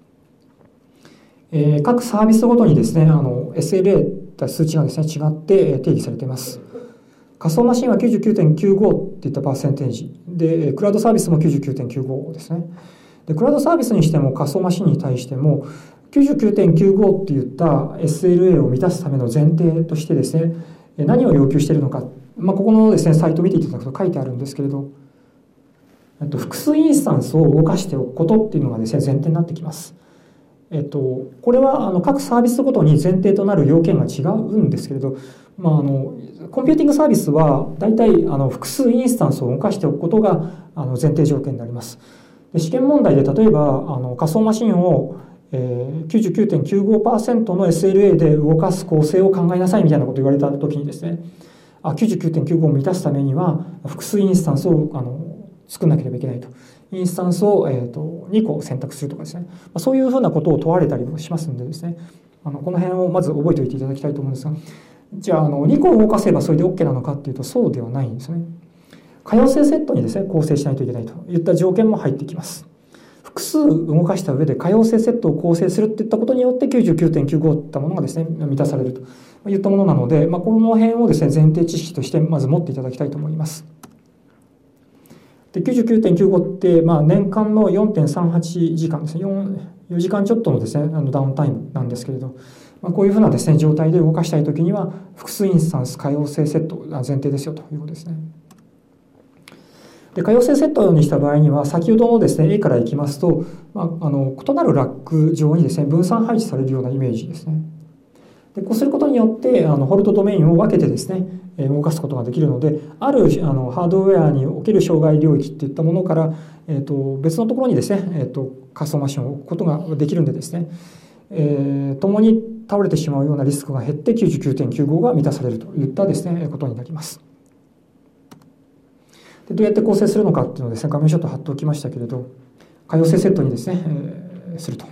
各サービスごとにですね、SLA 数値がですね、違って定義されています。仮想マシンは 99.95 っていったパーセンテージで、クラウドサービスも 99.95 ですね。でクラウドサービスにしても仮想マシンに対しても 99.95 っていった SLA を満たすための前提としてですね、何を要求しているのか、ここのですね、サイトを見ていただくと書いてあるんですけれど、複数インスタンスを動かしておくことっていうのがですね、前提になってきます。これは各サービスごとに前提となる要件が違うんですけれど、コンピューティングサービスは大体複数インスタンスを動かしておくことが前提条件になります。で試験問題で例えば仮想マシンを99.95% の SLA で動かす構成を考えなさいみたいなことを言われたときにですね、99.95 を満たすためには複数インスタンスを作んなければいけないと。インスタンスを2個選択するとかですね、そういうふうなことを問われたりもしますのでですね、この辺をまず覚えておいていただきたいと思うんですが、じゃあ2個動かせばそれで OK なのかっていうとそうではないんですね。可用性セットにですね構成しないといけないといった条件も入ってきます。複数動かした上で可用性セットを構成するっていったことによって 99.95 といったものがですね満たされるといったものなので、この辺をですね前提知識としてまず持っていただきたいと思います。で 99.95 って年間の 4.38 時間ですね、4時間ちょっとのですねダウンタイムなんですけれど、こういうふうなですね状態で動かしたいときには複数インスタンス可用性セットが前提ですよということですね。で可用性セットにした場合には先ほどのですね A からいきますと、異なるラック上にですね分散配置されるようなイメージですね。でこうすることによってホルトドメインを分けてですね動かすことができるので、あるハードウェアにおける障害領域っていったものから、別のところにですね、仮想マシンを置くことができるんでですね、共に倒れてしまうようなリスクが減って 99.95 が満たされるといったですねことになります。でどうやって構成するのかっていうのをですね画面ショット貼っておきましたけれど、可用性セットにですね、すると。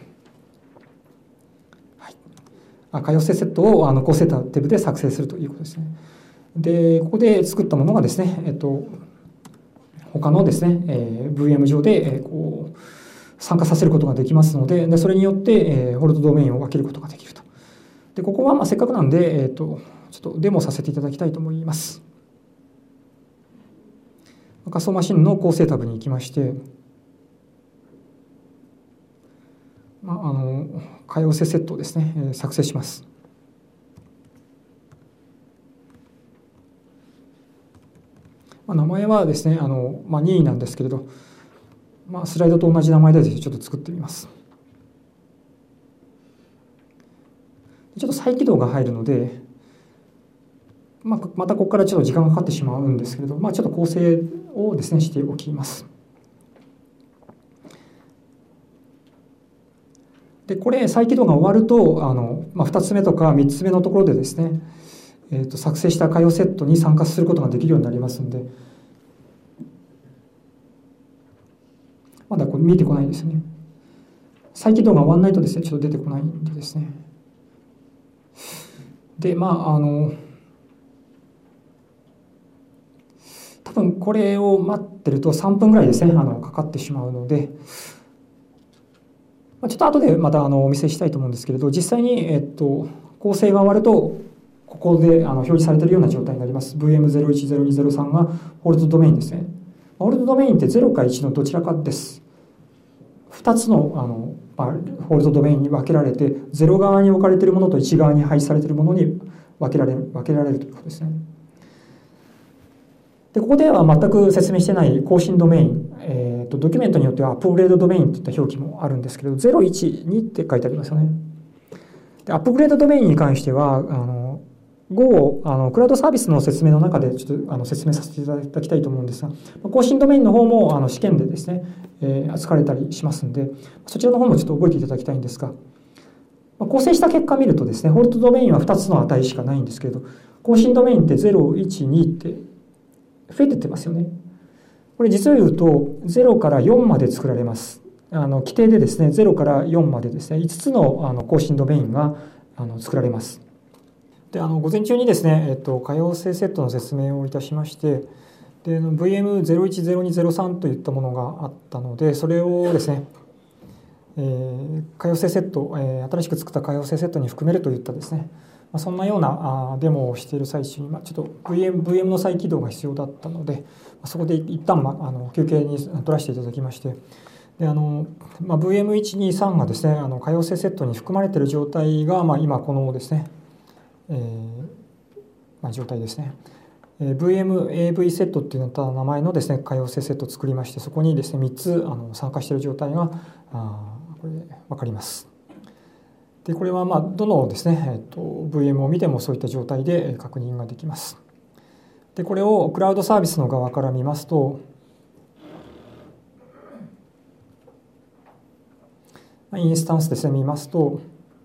可用性セットを構成タブで作成するということですね。でここで作ったものがですね、他のですね、VM 上で参加させることができますので、それによってホルトドメインを分けることができると。でここはせっかくなんで、ちょっとデモさせていただきたいと思います。仮想マシンの構成タブに行きまして、可用性セットをですね、作成します。名前はですね、任意なんですけれど、スライドと同じ名前でちょっと作ってみます。ちょっと再起動が入るので、またここからちょっと時間がかかってしまうんですけれど、ちょっと構成をですねしておきます。でこれ再起動が終わると2つ目とか3つ目のところでですね、作成した可用セットに参加することができるようになりますので、まだこれ見えてこないですね。再起動が終わらないとですねちょっと出てこないんでですね。で多分これを待ってると3分ぐらいですねかかってしまうので、ちょっと後でまたお見せしたいと思うんですけれど、実際に構成が終わるとここで表示されているような状態になります。 VM010203 がホルトドメインですね。ホルトドメインって0か1のどちらかです。2つのホルトドメインに分けられて、0側に置かれているものと1側に配置されているものに分けられるということですね。でここでは全く説明してない更新ドメイン、ドキュメントによってはアップグレードドメインといった表記もあるんですけれど、012って書いてありますよね。 でアップグレードドメインに関してはGo をクラウドサービスの説明の中でちょっと説明させていただきたいと思うんですが、更新ドメインの方も試験でですね、扱われたりしますので、そちらの方もちょっと覚えていただきたいんですが、構成した結果を見るとですね、ホールドドメインは2つの値しかないんですけれど、更新ドメインって0、1、2って増えてってますよね。これ実を言うと0から4まで作られます。規定でですね、0から4までですね、5つの更新ドメインが作られます。で午前中にですね、可用性セットの説明をいたしまして、で VM010203 といったものがあったので、それをですね、可用性セット、新しく作った可用性セットに含めるといったですね、そんなようなデモをしている最中に、ちょっと VM の再起動が必要だったので、そこで一旦休憩に取らせていただきまして、でVM123 がですね、可用性セットに含まれている状態が、今このですね、状態ですね。VMAV セットっていう名前のですね、可用性セットを作りまして、そこにですね、3つ参加している状態がこれ分かります。でこれはどのですね、VM を見てもそういった状態で確認ができます。でこれをクラウドサービスの側から見ますと、インスタンスですね、見ますと、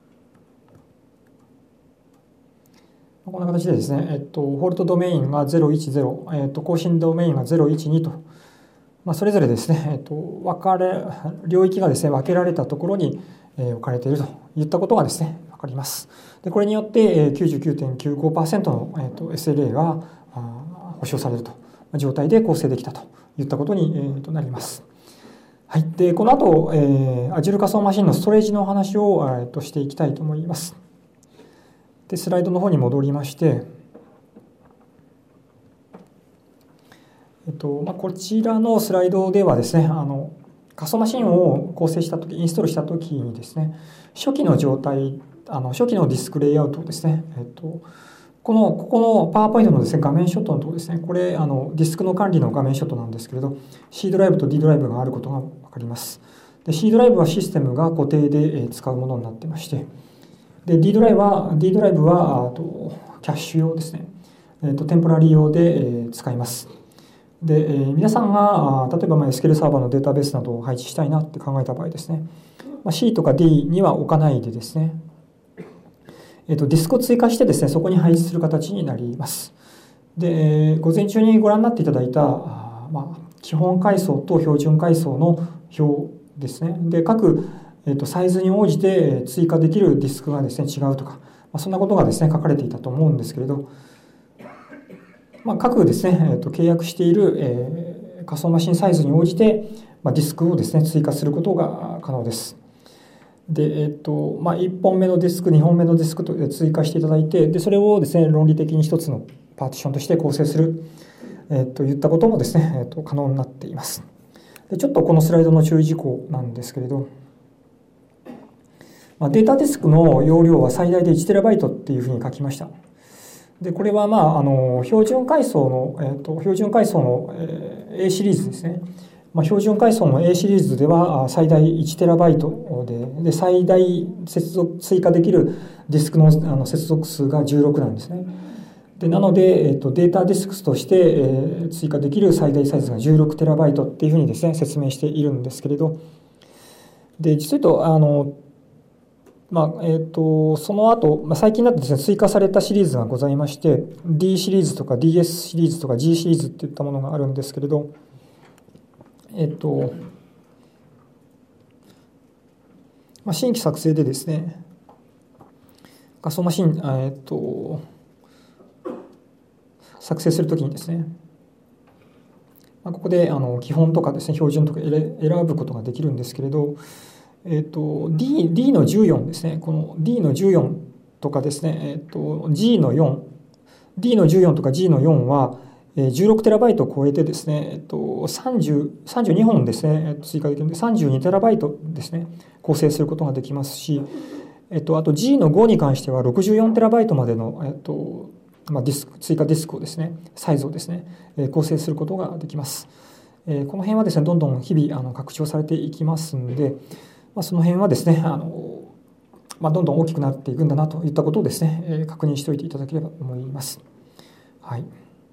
こんな形でですね、ホールドドメインが010、更新ドメインが012と、それぞれですね、領域がですね、分けられたところに置かれているといったことがですね、分かります。でこれによって 99.95% のSLA が保証されると状態で構成できたといったことになります。はい、でこの後、Azure 仮想マシンのストレージのお話をしていきたいと思います。でスライドの方に戻りまして、こちらのスライドではですね、仮想マシンを構成したとき、インストールしたときにですね、初期の状態、初期のディスクレイアウトをですね、ここのパワーポイントのですね、画面ショットのところですね、これディスクの管理の画面ショットなんですけれど、C ドライブと D ドライブがあることが分かります。で C ドライブはシステムが固定で使うものになってまして、で D ドライブはキャッシュ用ですね、テンポラリー用で使います。で皆さんが例えばSQL サーバーのデータベースなどを配置したいなって考えた場合ですね、C とか D には置かないでですね、ディスクを追加してですね、そこに配置する形になります。で午前中にご覧になっていただいた基本階層と標準階層の表ですね。で各サイズに応じて追加できるディスクがですね違うとか、そんなことがですね書かれていたと思うんですけれど、各ですね契約している仮想マシンサイズに応じてディスクをですね追加することが可能です。で1本目のディスク2本目のディスクと追加していただいて、でそれをですね論理的に一つのパーティションとして構成するといったこともですね可能になっています。でちょっとこのスライドの注意事項なんですけれど、データディスクの容量は最大で 1TB っていうふうに書きました。でこれは標準階層のA シリーズですね。標準階層の A シリーズでは最大 1TB で最大追加できるディスクの接続数が16なんですね。でなので、データディスクとして、追加できる最大サイズが 16TB っていうふうにですね説明しているんですけれど、で実は言うとその後、最近だとですね追加されたシリーズがございまして、 D シリーズとか DS シリーズとか G シリーズっていったものがあるんですけれど、新規作成でですね仮想マシン、作成するときにですね、ここで基本とかですね標準とか選ぶことができるんですけれど、D の14ですね、この D の14とかですね、G の4、D の14とか G の4は 16TB を超えてですね、32本ですね追加できるので 32TB ですね構成することができますし、あと G の5に関しては 64TB までの追加ディスクをですねサイズをですね構成することができます。この辺はですねどんどん日々拡張されていきますので、その辺はですねどんどん大きくなっていくんだなといったことをですね、確認しておいていただければと思います。はい。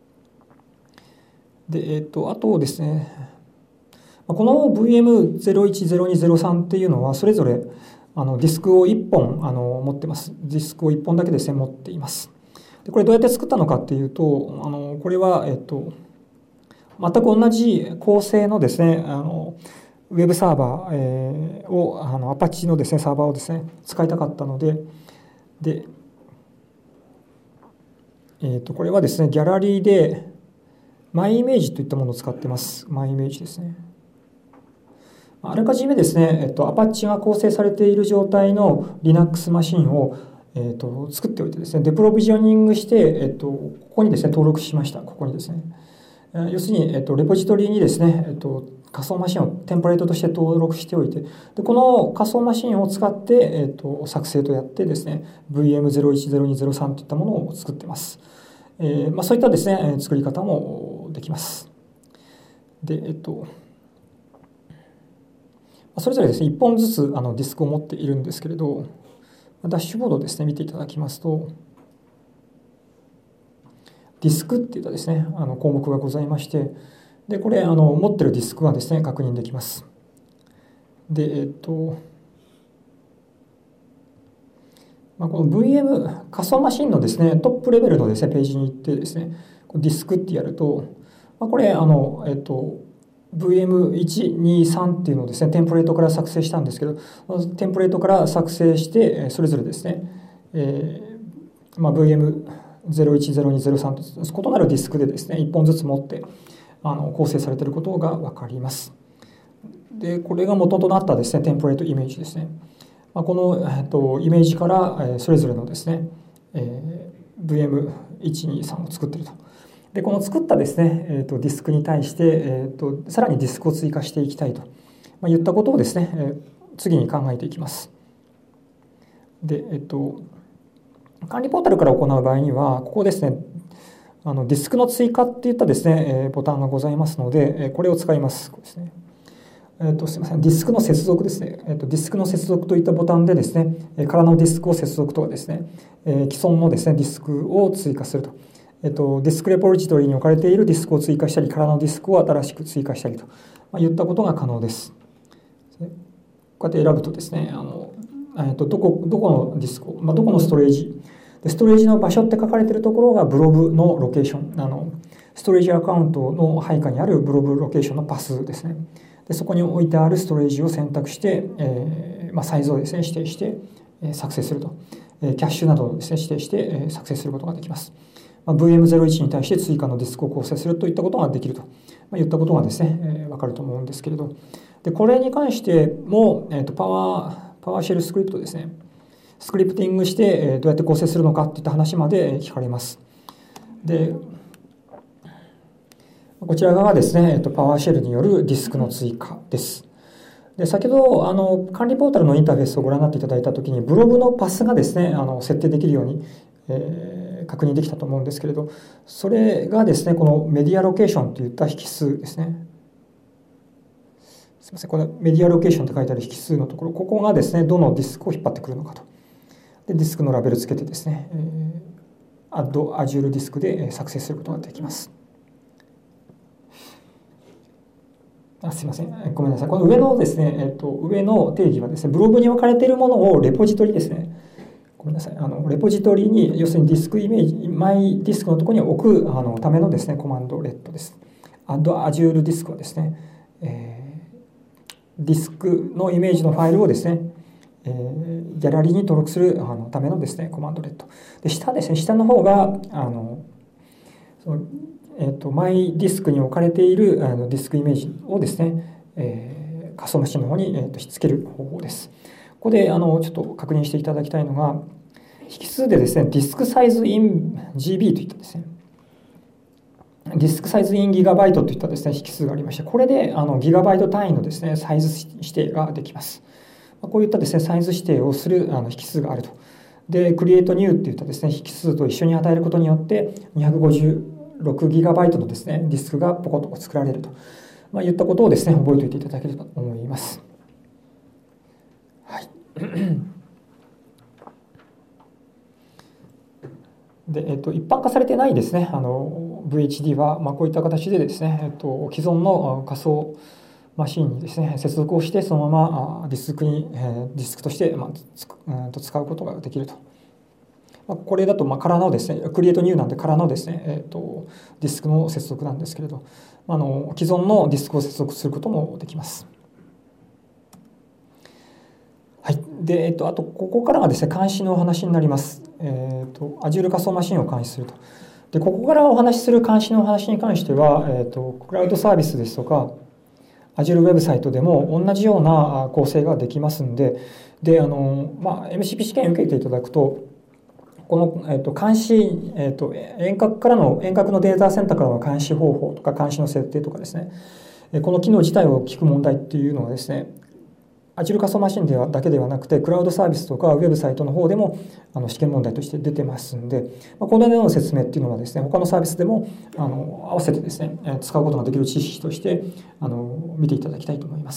で、あとですね、この VM010203 っていうのはそれぞれディスクを1本持ってます。ディスクを1本だけですね持っています。でこれどうやって作ったのかっていうと、これは全く同じ構成のですねウェブサーバーをApache のですねサーバーをですね使いたかったので、これはですねギャラリーでマイイメージといったものを使ってます。マイイメージですね。あらかじめですね、Apache が構成されている状態の Linux マシンを、作っておいてですね、デプロビジョニングして、ここにですね、登録しました。ここにですね。要するに、レポジトリにですね、仮想マシンをテンプレートとして登録しておいて、でこの仮想マシンを使って、作成とやってですね、VM010203 といったものを作ってます。そういったですね、作り方もできます。で、それぞれですね、1本ずつディスクを持っているんですけれど、ダッシュボードをですね、見ていただきますと、ディスクっていったですね、項目がございまして、で、これ、持ってるディスクがですね、確認できます。で、この VM 仮想マシンのですね、トップレベルのですね、ページに行ってですね、ディスクってやると、これ、VM123 っていうのをですね、テンプレートから作成したんですけど、テンプレートから作成して、それぞれですね、VM010203 と異なるディスクでですね、1本ずつ持って構成されていることが分かります。で、これが元となったですね、テンプレートイメージですね。この、イメージからそれぞれのですね、VM123 を作っていると。でこの作ったですね、ディスクに対して、さらにディスクを追加していきたいと、いったことをですね、次に考えていきます。で、管理ポータルから行う場合には、ここですね、ディスクの追加っていったですね、ボタンがございますので、これを使います。これですね。すみません、ディスクの接続ですね。ディスクの接続といったボタンでですね、空のディスクを接続とかですね、既存のですね、ディスクを追加すると。ディスクレポジトリに置かれているディスクを追加したり、空のディスクを新しく追加したりといったことが可能です。こうやって選ぶとですね、どこのディスクを、どこのストレージ、ストレージの場所って書かれているところがブログのロケーション、ストレージアカウントの配下にあるブログロケーションのパスですね。でそこに置いてあるストレージを選択して、サイズをですね、指定して作成すると。キャッシュなどをですね、指定して作成することができます。VM01 に対して追加のディスクを構成するといったことができるといったことがですね、分かると思うんですけれど、でこれに関しても、パワーシェルスクリプトですね、スクリプティングしてどうやって構成するのかといった話まで聞かれます。でこちら側がですね、パワーシェルによるディスクの追加です。で先ほど管理ポータルのインターフェースをご覧になっていただいたときに、ブログのパスがですね、設定できるように、確認できたと思うんですけれど、それがですね、このメディアロケーションといった引数ですね。すみません、このメディアロケーションって書いてある引数のところ、ここがですね、どのディスクを引っ張ってくるのかと。で、ディスクのラベルつけてですね、Add Azure ディスクで作成することができます。すみません、ごめんなさい。この上のですね、上の定義はですね、ブログに置かれているものをレポジトリですね。ごめんなさい。レポジトリに、要するにディスクイメージ、マイディスクのところに置くためのですね、コマンドレッドです。Add Azure ディスクはですね、ディスクのイメージのファイルをですね、ギャラリーに登録するためのですね、コマンドレッド。で、下ですね、下の方が、マイディスクに置かれているディスクイメージをですね、仮想マシンの方に、ひっつける方法です。ここでちょっと確認していただきたいのが、引数でですね、ディスクサイズ in GB といったですね、ディスクサイズ in ギガバイトといったですね、引数がありまして、これでギガバイト単位のですね、サイズ指定ができます。こういったですね、サイズ指定をする引数があると。で、create new っていったですね、引数と一緒に与えることによって、256ギガバイトのですね、ディスクがポコッと作られると、いったことをですね、覚えておいていただければと思います。はい。 で、一般化されてないですね、VHD は、こういった形でですね、既存の仮想マシンにですね、接続をして、そのままディスクとして、使うことができると。これだと空のですね、クリエイトニューなんで空のですね、ディスクの接続なんですけれど、既存のディスクを接続することもできます。はい。で、あと、ここからがですね、監視のお話になります。Azure 仮想マシンを監視すると。で、ここからお話しする監視のお話に関しては、クラウドサービスですとか、Azure ウェブサイトでも同じような構成ができますんで、MCP 試験を受けていただくと、この、監視、遠隔のデータセンターからの監視方法とか監視の設定とかですね、この機能自体を聞く問題っていうのはですね、Azure 仮想マシンだけではなくて、クラウドサービスとかウェブサイトの方でも試験問題として出てますんで、このような説明っていうのはですね、他のサービスでも合わせてですね、使うことができる知識として見ていただきたいと思います。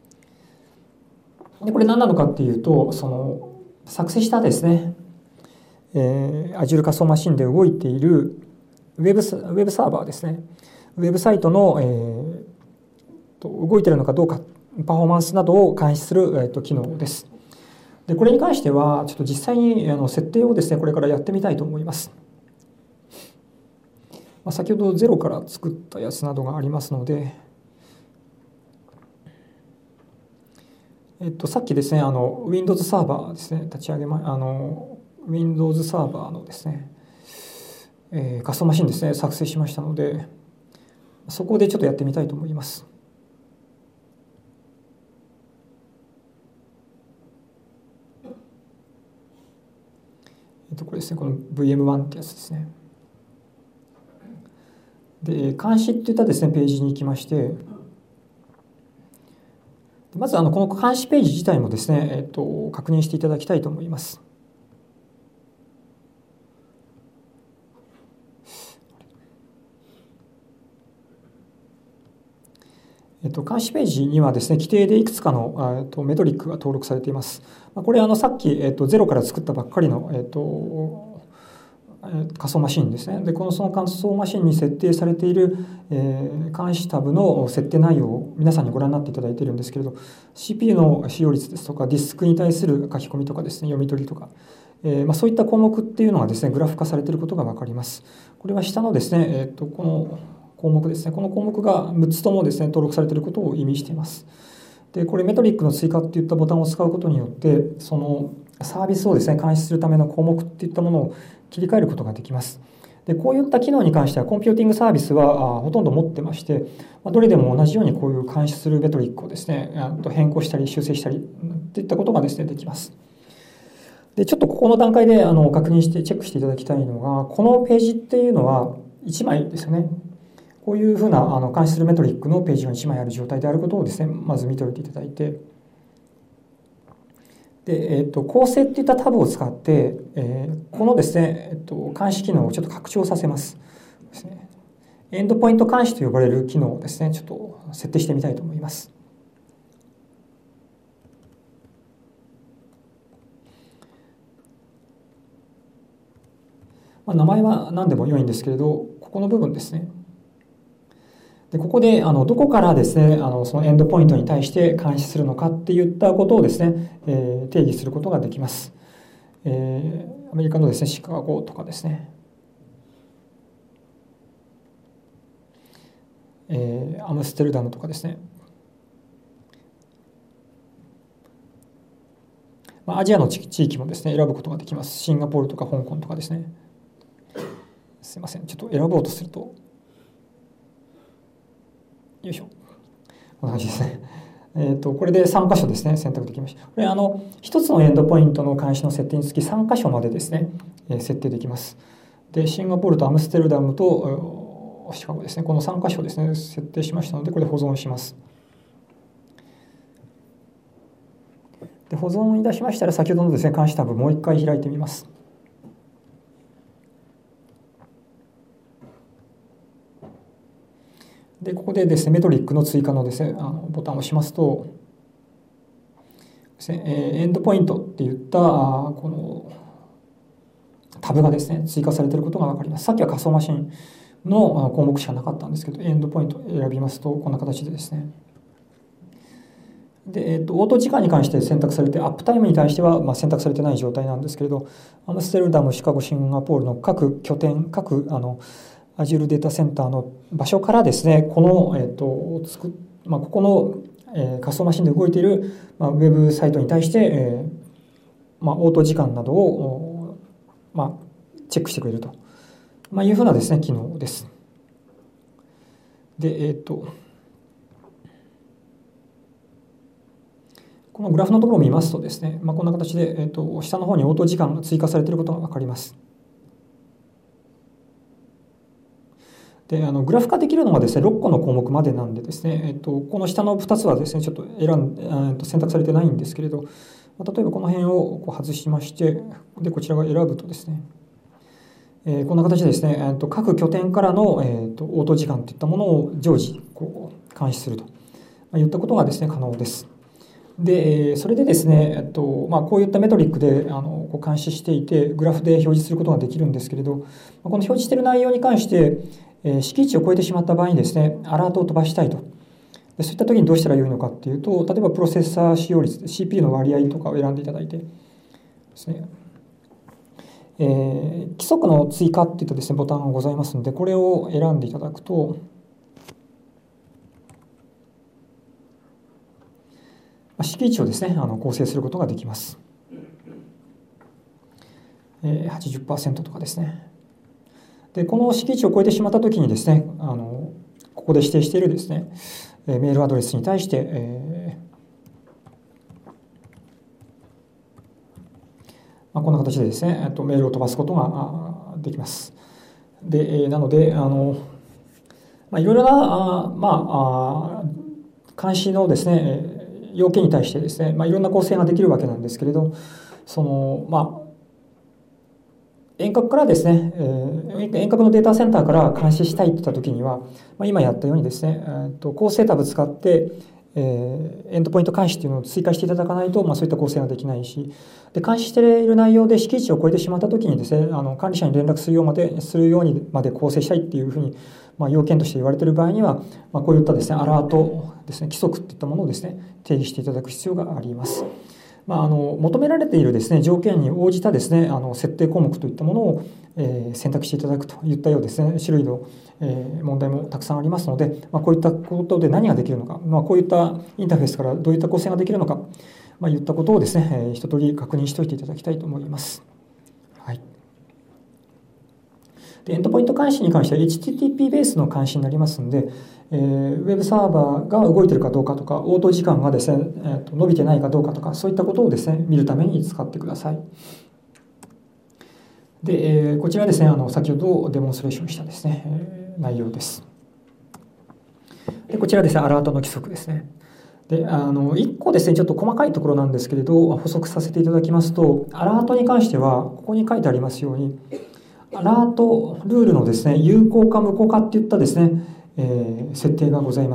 で、これ何なのかっていうと、作成したですね、Azure 仮想マシンで動いているウェブサーバーですね、ウェブサイトの、動いているのかどうか、パフォーマンスなどを監視する、機能です。で、これに関しては、ちょっと実際に設定をですね、これからやってみたいと思います。先ほどゼロから作ったやつなどがありますので、さっきですね、Windows サーバーですね、立ち上げWindows サーバーのですね、仮想マシンですね、作成しましたので、そこでちょっとやってみたいと思います。これですね、この VM1 ってやつですね。で、監視っていったですね、ページに行きまして、まずこの監視ページ自体もですね、確認していただきたいと思います。監視ページにはですね、規定でいくつかのメトリックが登録されています。これさっきゼロから作ったばっかりの仮想マシンですね。で、その仮想マシンに設定されている監視タブの設定内容を皆さんにご覧になっていただいているんですけれど、CPU の使用率ですとか、ディスクに対する書き込みとかですね、読み取りとか、そういった項目っていうのがですね、グラフ化されていることが分かります。これは下のですね、この項目ですね、この項目が6つともですね、登録されていることを意味しています。で、これメトリックの追加っていったボタンを使うことによって、そのサービスをですね、監視するための項目っていったものを切り替えることができます。で、こういった機能に関してはコンピューティングサービスはほとんど持ってまして、どれでも同じようにこういう監視するメトリックをですね、変更したり修正したりっていったことがですね、できます。で、ちょっとここの段階で確認してチェックしていただきたいのが、このページっていうのは1枚ですよね。こういうふうな監視するメトリックのページが1枚ある状態であることをですね、まず見ておいていただいて、で、構成っていったタブを使って、このですね、監視機能をちょっと拡張させますですね。エンドポイント監視と呼ばれる機能をですね、ちょっと設定してみたいと思います。名前は何でも良いんですけれど、ここの部分ですね。で、ここでどこからですね、そのエンドポイントに対して監視するのかっていったことをですね、定義することができます。アメリカのですね、シカゴとかですね、アムステルダムとかですね、アジアの地域もですね、選ぶことができます。シンガポールとか香港とかですね。すいません、ちょっと選ぼうとすると、よいしょ。こんな感じですね。これで3箇所ですね、選択できました。これ1つのエンドポイントの監視の設定につき3箇所までですね、設定できます。で、シンガポールとアムステルダムとシカゴですね、この3箇所ですね、設定しましたので、これ保存します。で、保存いたしましたら、先ほどのですね、監視タブもう一回開いてみます。で、ここでですね、メトリックの追加のですね、ボタンを押しますと、ですね、エンドポイントっていったこのタブがですね、追加されていることが分かります。さっきは仮想マシンの項目しかなかったんですけど、エンドポイントを選びますと、こんな形でですね。で、応答時間に関して選択されて、アップタイムに対しては選択されてない状態なんですけれど、アムステルダム、シカゴ、シンガポールの各拠点、各Azure データセンターの場所からですね、この、ここの、仮想マシンで動いている、ウェブサイトに対して、応答時間などを、チェックしてくれると、いうふうなですね、機能です。で、このグラフのところを見ますとですね、こんな形で、下の方に応答時間が追加されていることが分かります。で、グラフ化できるのがですね、6個の項目までなんでですね、この下の2つはですね、ちょっと選択されてないんですけれど、例えばこの辺を外しまして、で、こちらが選ぶとですね、こんな形でですね、各拠点からの、応答時間といったものを常時監視するといったことがですね、可能です。で、それでですね、こういったメトリックで監視していて、グラフで表示することができるんですけれど、この表示している内容に関して、敷地を超えてしまった場合にですね、アラートを飛ばしたいと。でそういった時にどうしたらよいのかっていうと、例えばプロセッサー使用率、CPU の割合とかを選んでいただいてですね、規則の追加っていったですね、ボタンがございますので、これを選んでいただくと、敷地をですね、構成することができます。80% とかですね。で、この敷地を超えてしまったときにですね、ここで指定しているですね、メールアドレスに対して、こんな形でですね、メールを飛ばすことができます。で、なので、いろいろな、監視のですね、要件に対してですね、いろんな構成ができるわけなんですけれど、遠隔からですね、遠隔のデータセンターから監視したいといったときには、今やったようにですね、構成タブ使って、エンドポイント監視というのを追加していただかないと、そういった構成ができないし、で監視している内容で敷地を超えてしまったときにですね、管理者に連絡するようにまで構成したいっていうふうに、要件として言われている場合には、こういったですね、アラートですね、規則といったものをですね、定義していただく必要があります。求められているですね、条件に応じたですね、設定項目といったものを、選択していただくといったようですね、種類の、問題もたくさんありますので、こういったことで何ができるのか、こういったインターフェースからどういった構成ができるのか、いったことをですね、一通り確認しておいていただきたいと思います。はい。で、エンドポイント監視に関しては HTTP ベースの監視になりますので、ウェブサーバーが動いているかどうかとか、応答時間がですね、伸びてないかどうかとか、そういったことをですね、見るために使ってください。で、こちらですね、先ほどデモンストレーションしたですね、内容です。で、こちらですね、アラートの規則ですね。で、1個ですね、ちょっと細かいところなんですけれど、補足させていただきますと、アラートに関しては、ここに書いてありますように、アラートルールのですね、有効か無効かっていったですね、設定がございます。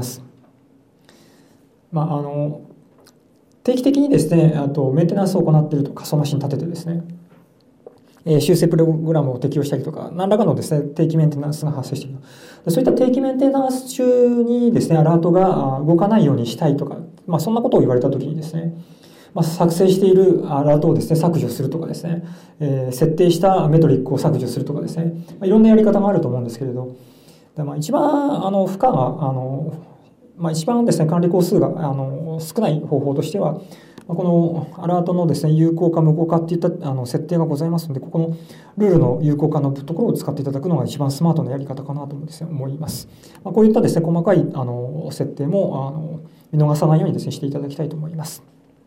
定期的にですね、メンテナンスを行っていると、仮想マシン立ててですね、修正プログラムを適用したりとか、何らかのですね、定期メンテナンスが発生している。そういった定期メンテナンス中にですね、アラートが動かないようにしたいとか、そんなことを言われたときにですね、作成しているアラートをですね、削除するとかですね、設定したメトリックを削除するとかですね、いろんなやり方があると思うんですけれど、一番負荷が一番ですね、管理工数が少ない方法としては、このアラートのですね、有効か無効かっていった設定がございますので、ここのルールの有効化のところを使っていただくのが一番スマートなやり方かなと思います。こういったですね、細かい設定も見逃さないようにですね、していただきたいと思います。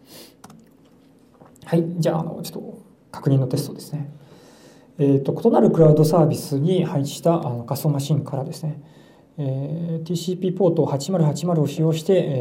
はい、じゃあちょっと確認のテストですね。異なるクラウドサービスに配置した仮想マシンからですね、TCP ポート8080を使用して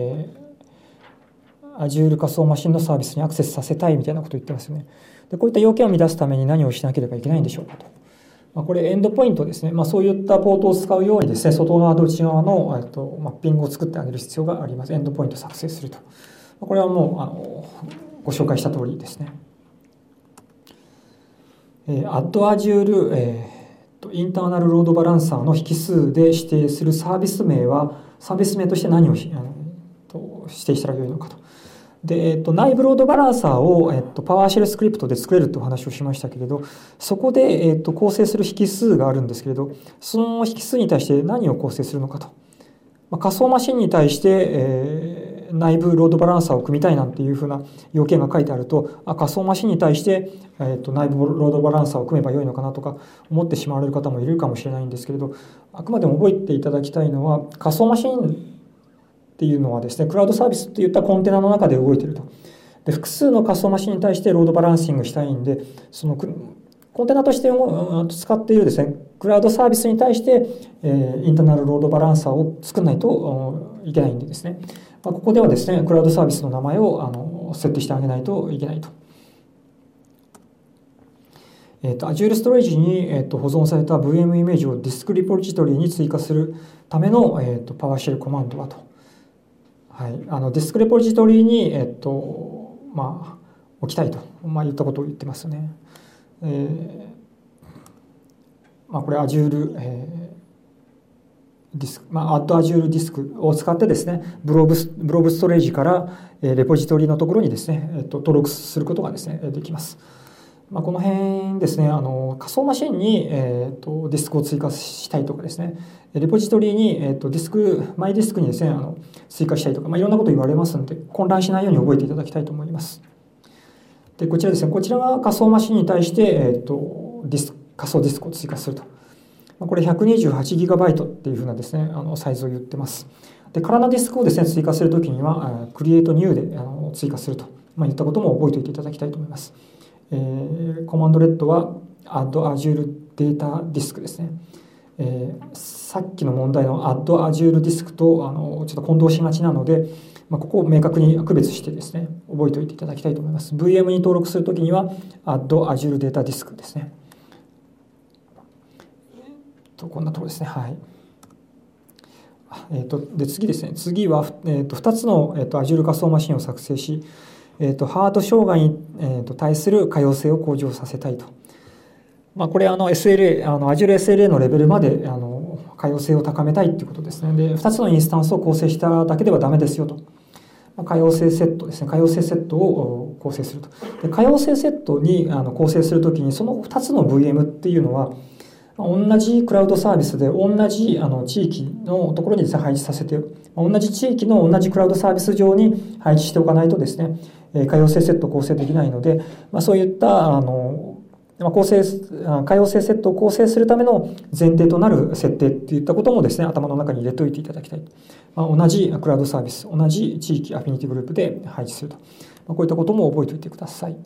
、Azure 仮想マシンのサービスにアクセスさせたいみたいなことを言ってますよね。で、こういった要件を満たすために何をしなければいけないんでしょうかと。これエンドポイントですね。そういったポートを使うようにですね、外側と内側のマッピングを作ってあげる必要があります。エンドポイントを作成すると。これはもうご紹介した通りですね。 Add Azure、インターナルロードバランサーの引数で指定するサービス名は、サービス名として何を指定したらよいのかと。で、内部ロードバランサーを、パワーシェルスクリプトで作れるというお話をしましたけれど、そこで、構成する引数があるんですけれど、その引数に対して何を構成するのかと。仮想マシンに対して、内部ロードバランサーを組みたいなんていうふうな要件が書いてあると、仮想マシンに対して、内部ロードバランサーを組めばよいのかなとか思ってしまわれる方もいるかもしれないんですけれど、あくまでも覚えていただきたいのは、仮想マシンっていうのはですね、クラウドサービスっていったコンテナの中で動いていると。で、複数の仮想マシンに対してロードバランシングしたいんで、そのコンテナとして使っているですね、クラウドサービスに対して、インターナルロードバランサーを作らないといけないんでですね、ここではですね、クラウドサービスの名前を設定してあげないといけないと。Azure Storage に保存された VM イメージをディスクリポジトリに追加するためのPowerShell コマンドはと。はい、ディスクレポジトリに、置きたいと、いったことを言ってますね。これ Azure、ディスク、Add Azure ディスクを使ってですね、ブロブストレージから、レポジトリのところにですね、登録することがですね、できます。この辺ですね、仮想マシンに、ディスクを追加したいとかですね、レポジトリに、マイディスクにですね、追加したいとか、いろんなこと言われますので、混乱しないように覚えていただきたいと思います。で、こちらですね、こちらが仮想マシンに対して、仮想ディスクを追加すると。これ 128GB っていうふうなですね、サイズを言ってます。で、空のディスクをですね、追加するときには、Create New で追加すると、いったことも覚えておいていただきたいと思います。コマンドレッドは Add Azure Data Disk ですね。さっきの問題の Add Azure Disk とちょっと混同しがちなので、ここを明確に区別してですね、覚えておいていただきたいと思います。VM に登録するときには Add Azure Data Disk ですね。こんなところですね。はい。で次ですね。次は、2つの、Azure 仮想マシンを作成し、ハード障害に、対する可用性を向上させたいと。これSLA、Azure SLA のレベルまで可用性を高めたいということですね。で、2つのインスタンスを構成しただけではダメですよと。可用性セットですね。可用性セットを構成すると。で、可用性セットに構成するときに、その2つの VM っていうのは、同じクラウドサービスで同じ地域のところにですね、配置させて、同じ地域の同じクラウドサービス上に配置しておかないとですね、可用性セットを構成できないので、そういった可用性セットを構成するための前提となる設定っていったこともですね、頭の中に入れておいていただきたい。同じクラウドサービス、同じ地域アフィニティグループで配置すると。こういったことも覚えておいてください。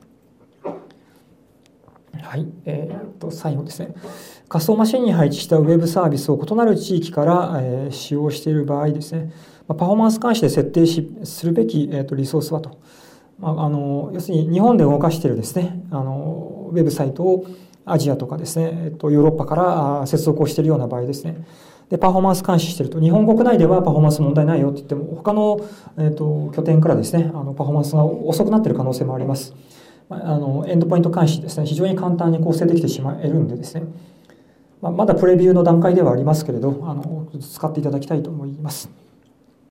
はい、最後ですね。仮想マシンに配置したウェブサービスを異なる地域から、使用している場合ですね、パフォーマンス監視で設定するべき、リソースはと。要するに日本で動かしているですね、ウェブサイトをアジアとかですね、ヨーロッパから接続をしているような場合ですね。で、パフォーマンス監視していると。日本国内ではパフォーマンス問題ないよって言っても、他の、拠点からですね、パフォーマンスが遅くなっている可能性もあります。エンドポイント監視ですね、非常に簡単に構成できてしまえるんでですね、まだプレビューの段階ではありますけれど、使っていただきたいと思います。